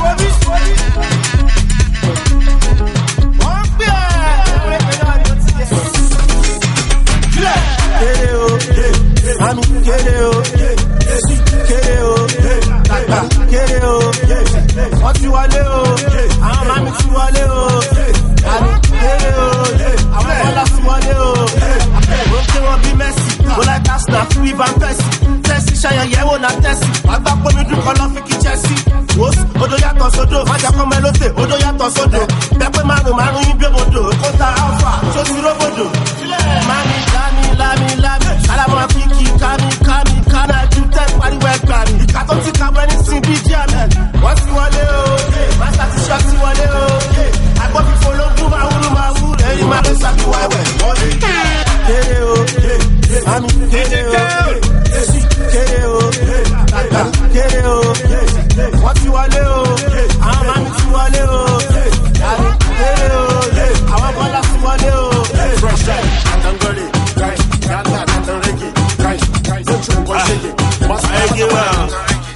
na free van Persie. Tessie shine yewo na Tessie. Agba pomi dun kan lo fi ki Chelsea. Wos odo yàtọ̀ sódò, májà kan mẹ́lódé, odo yàtọ̀ sódò. Pẹ́pẹ́ márùn-ún yín gbé bodò, kóńtà alpha, tó ti róbodò. Mami, lami, sálámù àfikì, kámi, kánà ju tẹ́ pariwo ẹgbà mi. Ìka tó ti kàwé ní sin bí German. Wọ́n ti wọlé o, máta ti ṣọ́ ti wọlé o. Àgbọ̀ fífo lójú máa wú, èyí máa lè sàbí wẹ́wẹ́. Kéré o, mami, kéré o, kéré o, kéré o. Wọ́n ti wọlé o, àwọn mami ti wọlé o. Kéré o, àwọn bọ́lá ti wọlé o. Fresh time, Tangoli, Gata, Tantoregi, don't you want to shake it? Must I give out?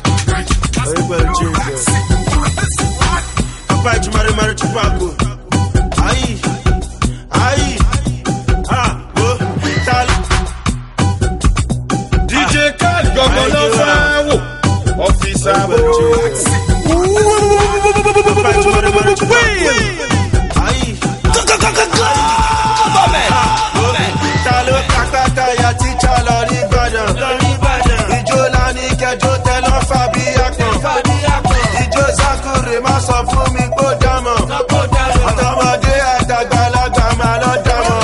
Papa, you marry Chupaco. Aye, DJ Khaled, Gogolo Fawo, Officer Talo kakata ya teacher lórí Ìbàdàn. Ìjó lani kẹjọ tẹlọ fàbí akàn. Ìjó Zakure má sọ fún mi kó dámọ̀. Ọ̀tọ̀mọdé àtàgbàlagbà máa lọ dámọ̀.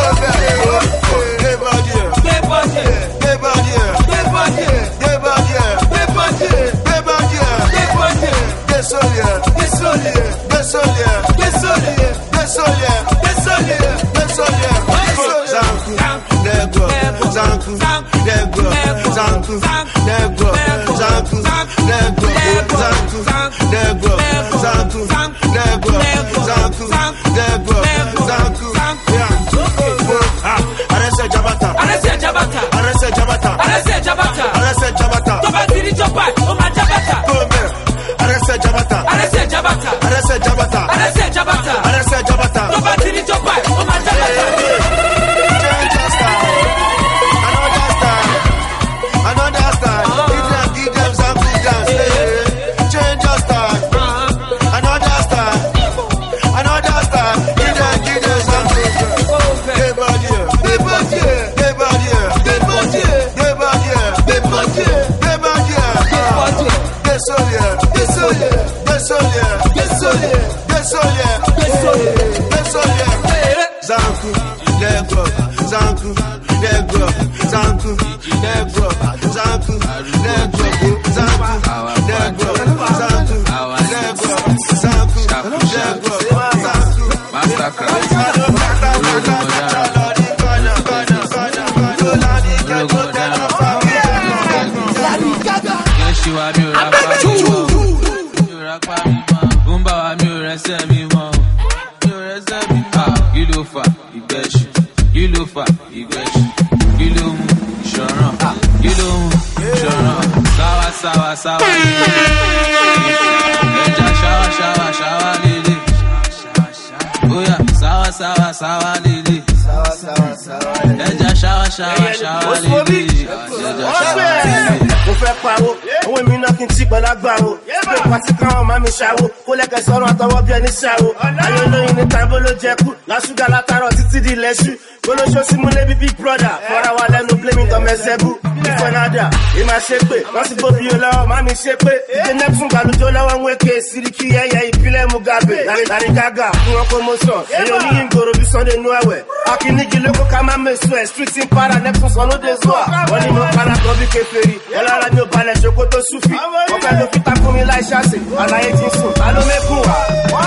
Mo fẹ́ pawó, owó mi náà kí n tí pẹ̀lú agbáwo. Pé pàtí káwọn máa mi ṣàwó, kó lẹ́kẹ̀ sọ́run àtọwọ́ bí ẹni ṣàwó. Ayé olóyin ní tàbí ló jẹ́kù, lásùgà látàrọ̀ títí di lẹ́ṣù. Gbólóṣó sí múlé bí big brother, fọ́ra wa lẹ́nu blaming tọ́ mẹ́sẹ̀bù. Ìfọ̀nàdà, ìmà ṣe pé, wọ́n ti gbóbi yóò lọ́wọ́, má mi ṣe pé. Ìdè Neptune gbàlùjọ lọ́wọ́ ń wéke, Siriki yẹ́yẹ́ ìpínlẹ̀ Mugabe. Lárí Gaga, fún wọn promotion, èyí oníyìn gbòòrò bí Sunday nú ẹ̀wẹ̀. Akínnígi lóko ká má mẹ́sùn ẹ̀, street in para, Neptune sọ lóde zoa. Wọ́n ní mo kára kan bí kèfèrí, wọ́n lára mi ò balẹ̀ ṣoko tó súfì. Wọ́n fẹ́ lo fita fún mi láì ṣáṣe, àlàyé ti sùn, ta ló mẹ́kùn wá?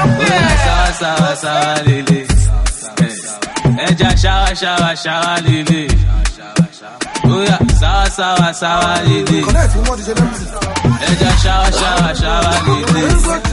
Sáwá lele. Ẹja ṣáwá lele. Oya sáwá lele. Ẹja ṣáwá lele.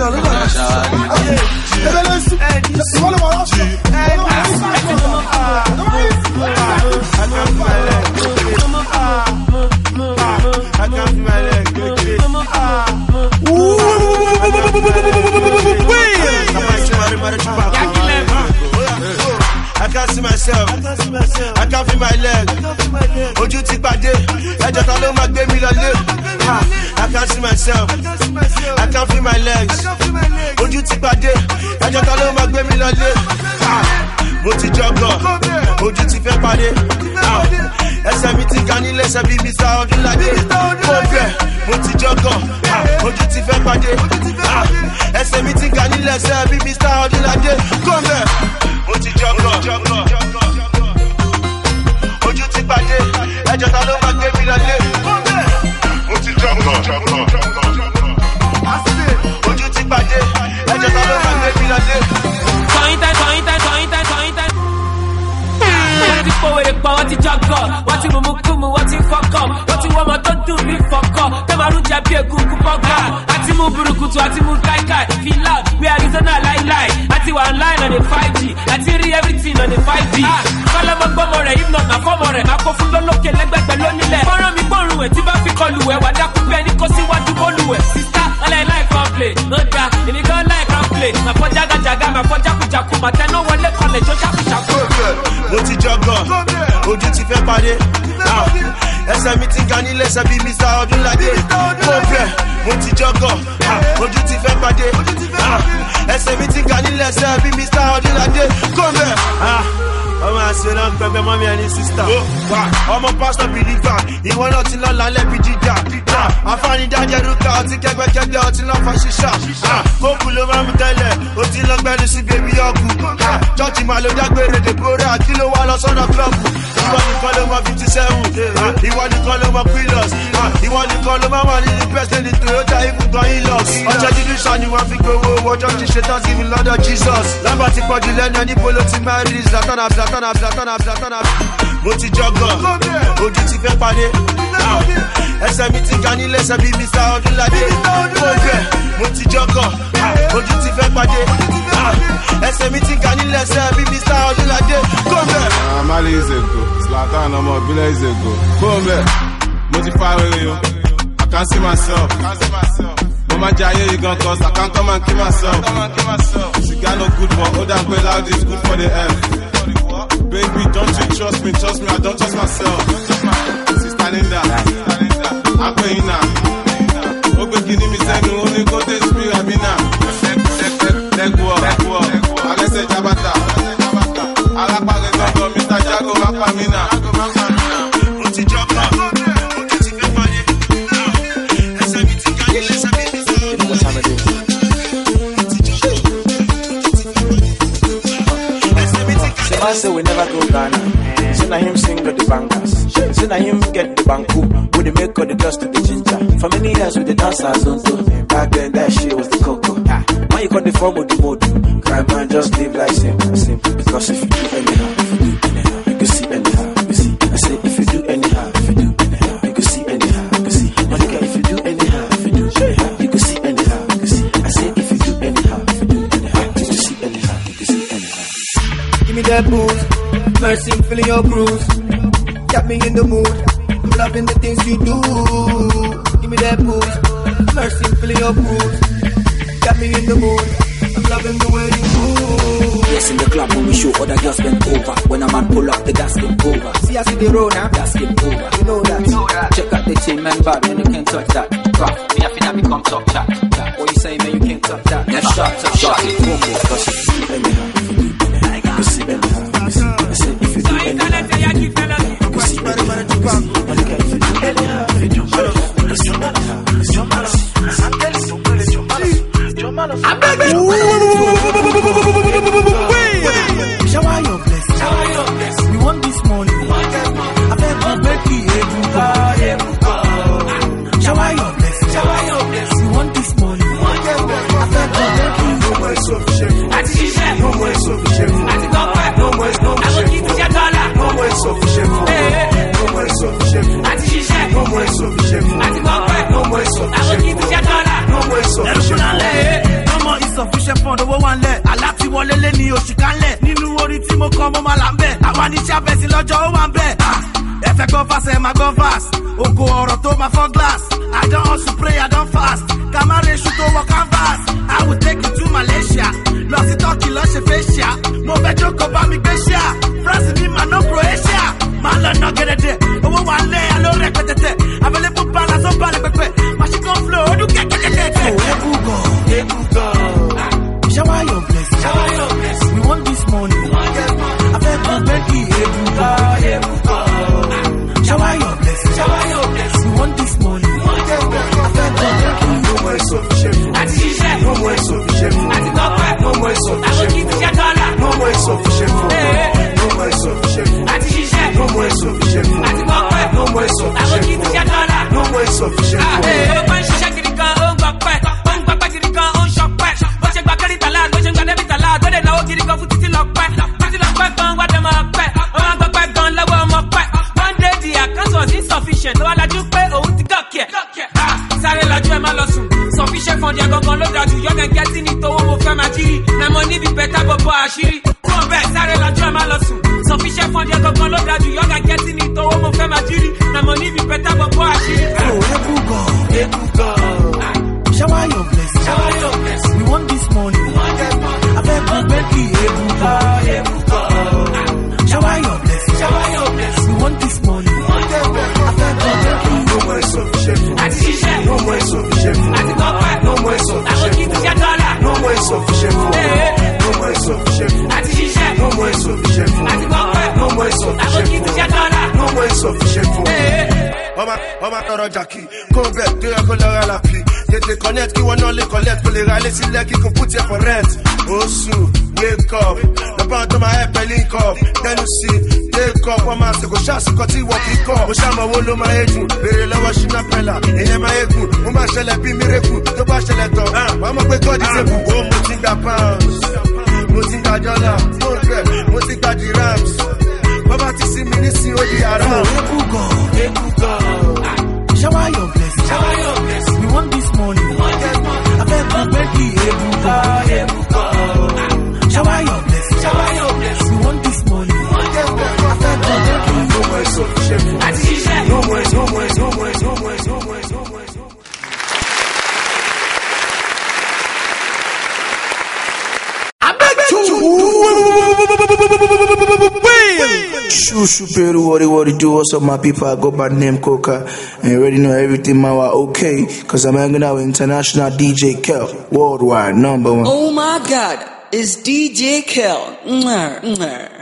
I can't see myself, I can't feel my leg. Ojú ti pàdé, ẹjọ́ ta ló máa gbé mi lọlé. I can't see myself, I can't feel my legs. Ojú ti pàdé, ẹjọ́ ta ló máa gbé mi lọlé. Mo ti jọgọ̀, ojú ti fẹ́ pàdé. ẹsẹ̀ mi ti ga nílẹ̀ ẹsẹ̀ bí Mr. Ọdúnládé. Mo bẹ̀, mo ti jọgọ̀, ojú ti fẹ́ pàdé. Ẹsẹ̀ mi ti ga nílẹ̀ ẹsẹ̀ bí Mr. Ọdúnládé. Mo bẹ̀, mo ti jọgọ̀, ojú ti pàdé. Ẹjọ́ ta ló máa gbé mi lọlé? Mo ti jọgọ̀, ojú ti pàdé. Ẹjọ́ ta ló máa gbé mi lọlé? Wọ́n ti jọgọ̀, wọ́n ti mú kúmu, wọ́n ti fọ́kọ̀, wọ́n ti wọ́n mọ́ tó dùn ní fọ́kọ̀, tẹ́mọ̀rún jẹ́ bí egungun pọ́gà, àti mú burúkutu, àti mú káíkáí, feel loud, we Arizona láíláí, àti wà online on a 5G, àti rí everything on a 5G. Kọ́lọ́mọ gbọ́mọ rẹ̀, if not na fọ́mọ rẹ̀, máa kó fún lólókè lẹ́gbẹ̀gbẹ̀ lónílẹ̀. Fọ́nrán mi gbọ́rùn ẹ̀ tí bá fi kọlù ẹ̀, wà dákú bẹ́ẹ̀ ní kó síwájú bólú ẹ̀. Sísá, ọlẹ́ láì kan play, ó da, èmi gan láì kan play, màá fọ́ jágàjàgà, màá fọ́ jákujàku, màá tẹná wọlé kọlẹ̀ jó ṣàkúṣàkú. Mo ti jọgọ̀, ojú ti fẹ́ pàdé. Ẹsẹ̀ mi ti ga nílẹ̀ ẹsẹ̀ bí Mr. Ọdúnládé. Mo bẹ̀, mo ti jọgọ̀, ojú ti fẹ́ pàdé. Ẹsẹ̀ mi ti ga nílẹ̀ ẹsẹ̀ bí Mr. Ọdúnládé. Mo bẹ̀, ọmọ àṣẹ náà pẹpẹ mọ́mí ẹni sísítà. Ọmọ pásítọ̀ bìlífà, ìwọ náà ti lọ́ọ́ lálẹ́ bí jíjà. Àfáàní dájẹ́ rúkà, ọtí kẹgbẹ́kẹgbẹ́, ọtí lọ́ fa ṣíṣà. Kókù ló máa mú tẹ́lẹ̀, ó ti lọ gbẹ́nu sí bèbí ọkù. Chọ́ọ̀chì máa ló dágbére Deborah, kí ló wá lọ sọ́nà klọ́ọ̀bù. Ìwọ nìkan ló mọ 57, ìwọ nìkan ló mọ Quillos, ìwọ nìkan ló máa wà nínú pẹ́sẹ̀ ní Toyota ibùgbọ́n Hilux. Ọjọ́ dídú ṣá ni wọ́n fi gbowó, ọjọ́ ti ṣe tán sí mi lọ́dọ̀ Jesus. Lábà ti pọ̀jù lẹ́nu ẹni polo ti máa rí Zlatan. Mo ti jọgọ̀, ojú ti fẹ́ pàdé. Ẹsẹ̀ mi ti ga nílẹ̀ ẹsẹ̀ bí Mr. Ọdúnládé. Mo bẹ̀, mo ti jọgọ̀, ojú ti fẹ́ pàdé. Ẹsẹ̀ mi ti ga nílẹ̀ ẹsẹ̀ bí Mr. Ọdúnládé. Mo bẹ̀. Amali is a go, Zlatan ọmọ ìbílẹ̀ is a go. Mo bẹ̀, mo ti fa rere yo, I can see myself. Mo máa jẹ ayé yìí gan cause I can't come and kill myself. Cigar no good for old and play loud is good for the health. Baby, don't you trust me, I don't trust myself. Sister Linda, I'm paying now. Ogbe kini mi sẹ́nu, ó ní kó taste me, I mean now. Legwo, Alẹ́sẹ̀ Jabata, Alápàgẹ́ gbọ́ngàn, Mr. Jago, Mapamina. Mo ti jọba, ojú ti fẹ́ pàdé. Ẹsẹ̀ mi ti ká ní lẹ́sẹ̀ mi ti sọ̀rọ̀. I say we never go Ghana. So now him sing with the bankers. So now him get the banku. With the make of the dust to the ginger. For many years with the dancers don't do. Back then that shit was the cocoa. When you got the form of the mode, cry man just live like simple. Because if you do anyhow, you can see anyhow, you see. I say if you do anyhow, you can see anyhow, you can see. Monica, if you do anyhow, you can see anyhow, you can see. I say if you do anyhow, you can see anyhow, you can see anyhow. Give me that booze, mercy, feeling your bruise. Got me in the mood, I'm loving the things you do. Give me that booze, mercy, feeling your bruise. Got me in the mood, I'm loving the way you move. Yes, in the club when we show other girls bend over. When a man pull up, the gas get over. See, I see the road now, gas get over. You know that. Check out the chain, man, bad, man, you can't touch that. Crap, me, I finna become top chat. What you say, man, you can't touch that. Left shot, top shot, it won't go. Cause if you do anyhow, you can see anyhow. I said, if you do anyhow, you can see anyhow. If you do anyhow, you can see anyhow. I'm begging. Shower your blessing. We want this morning. I beg you, make it able. Shower your blessing. We want this morning. I beg you, make it no more sufficient. I teach you, no more sufficient. I teach you, no more sufficient. I will give you $1. No more sufficient. No more sufficient. I teach you, no more sufficient. I teach you, no more sufficient. I will give you $1. No more sufficient. Insufficient fund owó wa ń lẹ̀ aláti wọlé lé ní oṣù kan lẹ̀ nínú orí tí mo kọ́ mo máa là ń bẹ̀ àwa ní iṣẹ́ abẹ́sí lọ́jọ́ ó wà ń bẹ̀. Ẹ fẹ́ go fast ẹ máa go fast ògo ọ̀rọ̀ tó máa fọ́ glass I don hustle pray I don fast ká má re iṣu tó wọ canvas I will take you to Malaysia lọ sí Turkey lọ ṣe facial mo fẹ́ jókòó bá mi gbé ṣíà France ní màá ná Croatia máa lọ ná gẹ́gẹ́dẹ́ owó wa ń lẹ̀ aló rẹpẹtẹtẹ available balance ó balẹ̀ pẹpẹ machine gun flow ó dún kẹ́kẹ́kẹ́kẹ́. Shower your blessing. We want this money. I beg you, make it able. pé òun ti gòkè. Sáré lajú ẹ má lọ sùn. Sọ fi ṣe fọ̀ndì ẹ̀gọ̀ngàn ló dájú. Yọ̀gàn gẹ́tì ní tówó mo fẹ́ máa jírí. Na mo níbi bẹ́tà bọ̀bọ̀ àṣírí. Kúrò bẹ́ẹ̀ sáré lajú ẹ má lọ sùn. Sọ fi ṣe fọ̀ndì ẹ̀gọ̀ngàn ló dájú. Yọ̀gàn gẹ́tì ní tówó mo fẹ́ máa jírí. Na mo níbi bẹ́tà bọ̀bọ̀ àṣírí. Shower your blessing. Shower your blessing. We want this money. We want that money. I beg you, Becky, shower your blessing. Shower your blessing. We want this money. We want that money. I beg you, Becky. No more insufficient. No more insufficient. No more insufficient. No more insufficient. No more insufficient. No more insufficient. No more insufficient. No more insufficient. Ọmọ tọrọ jàkí, kó bẹ̀ tó yẹ kó lọ́ra lápì. Tètè connect kí wọ́n náà lè collect kó lè ra ilé sílẹ̀ kí kò put here for rent. Oṣù wake up, lọ́pọ̀ àwọn tó máa help ẹ link up. Tẹ́nu sí take up, wọ́n máa ṣèkò ṣàṣìkò tí wọ́n kì í kọ́. Mo ṣàmọ̀ owó ló máa eégún, béèrè lọ́wọ́ ṣínà pẹ̀lá. Ìyẹn máa eégún, mo máa ṣẹlẹ̀ bí miracle tó bá ṣẹlẹ̀ tán. Wọ́n mọ̀ pé God is able, ó mo ti gba pounds, mo ti gba dollar, mo ti gba dirhams. Bàbá ti sí mi ní sí odi àrà. Shower your blessing. Shower your blessing. We want this money. We want that money. I beg you, Becky, shower your blessing. Shower your blessing. We want this money. We want that money. I beg you, Becky. No more insufficient. No more, no more, no more, no more, no more, no more. I beg you. Shoo, Peru, what it do? What's up, my people? I go by the name Coca, and you already know everything, man. Okay, cause I'm hanging out with international DJ Kel, worldwide #1. Oh my God, it's DJ Kel.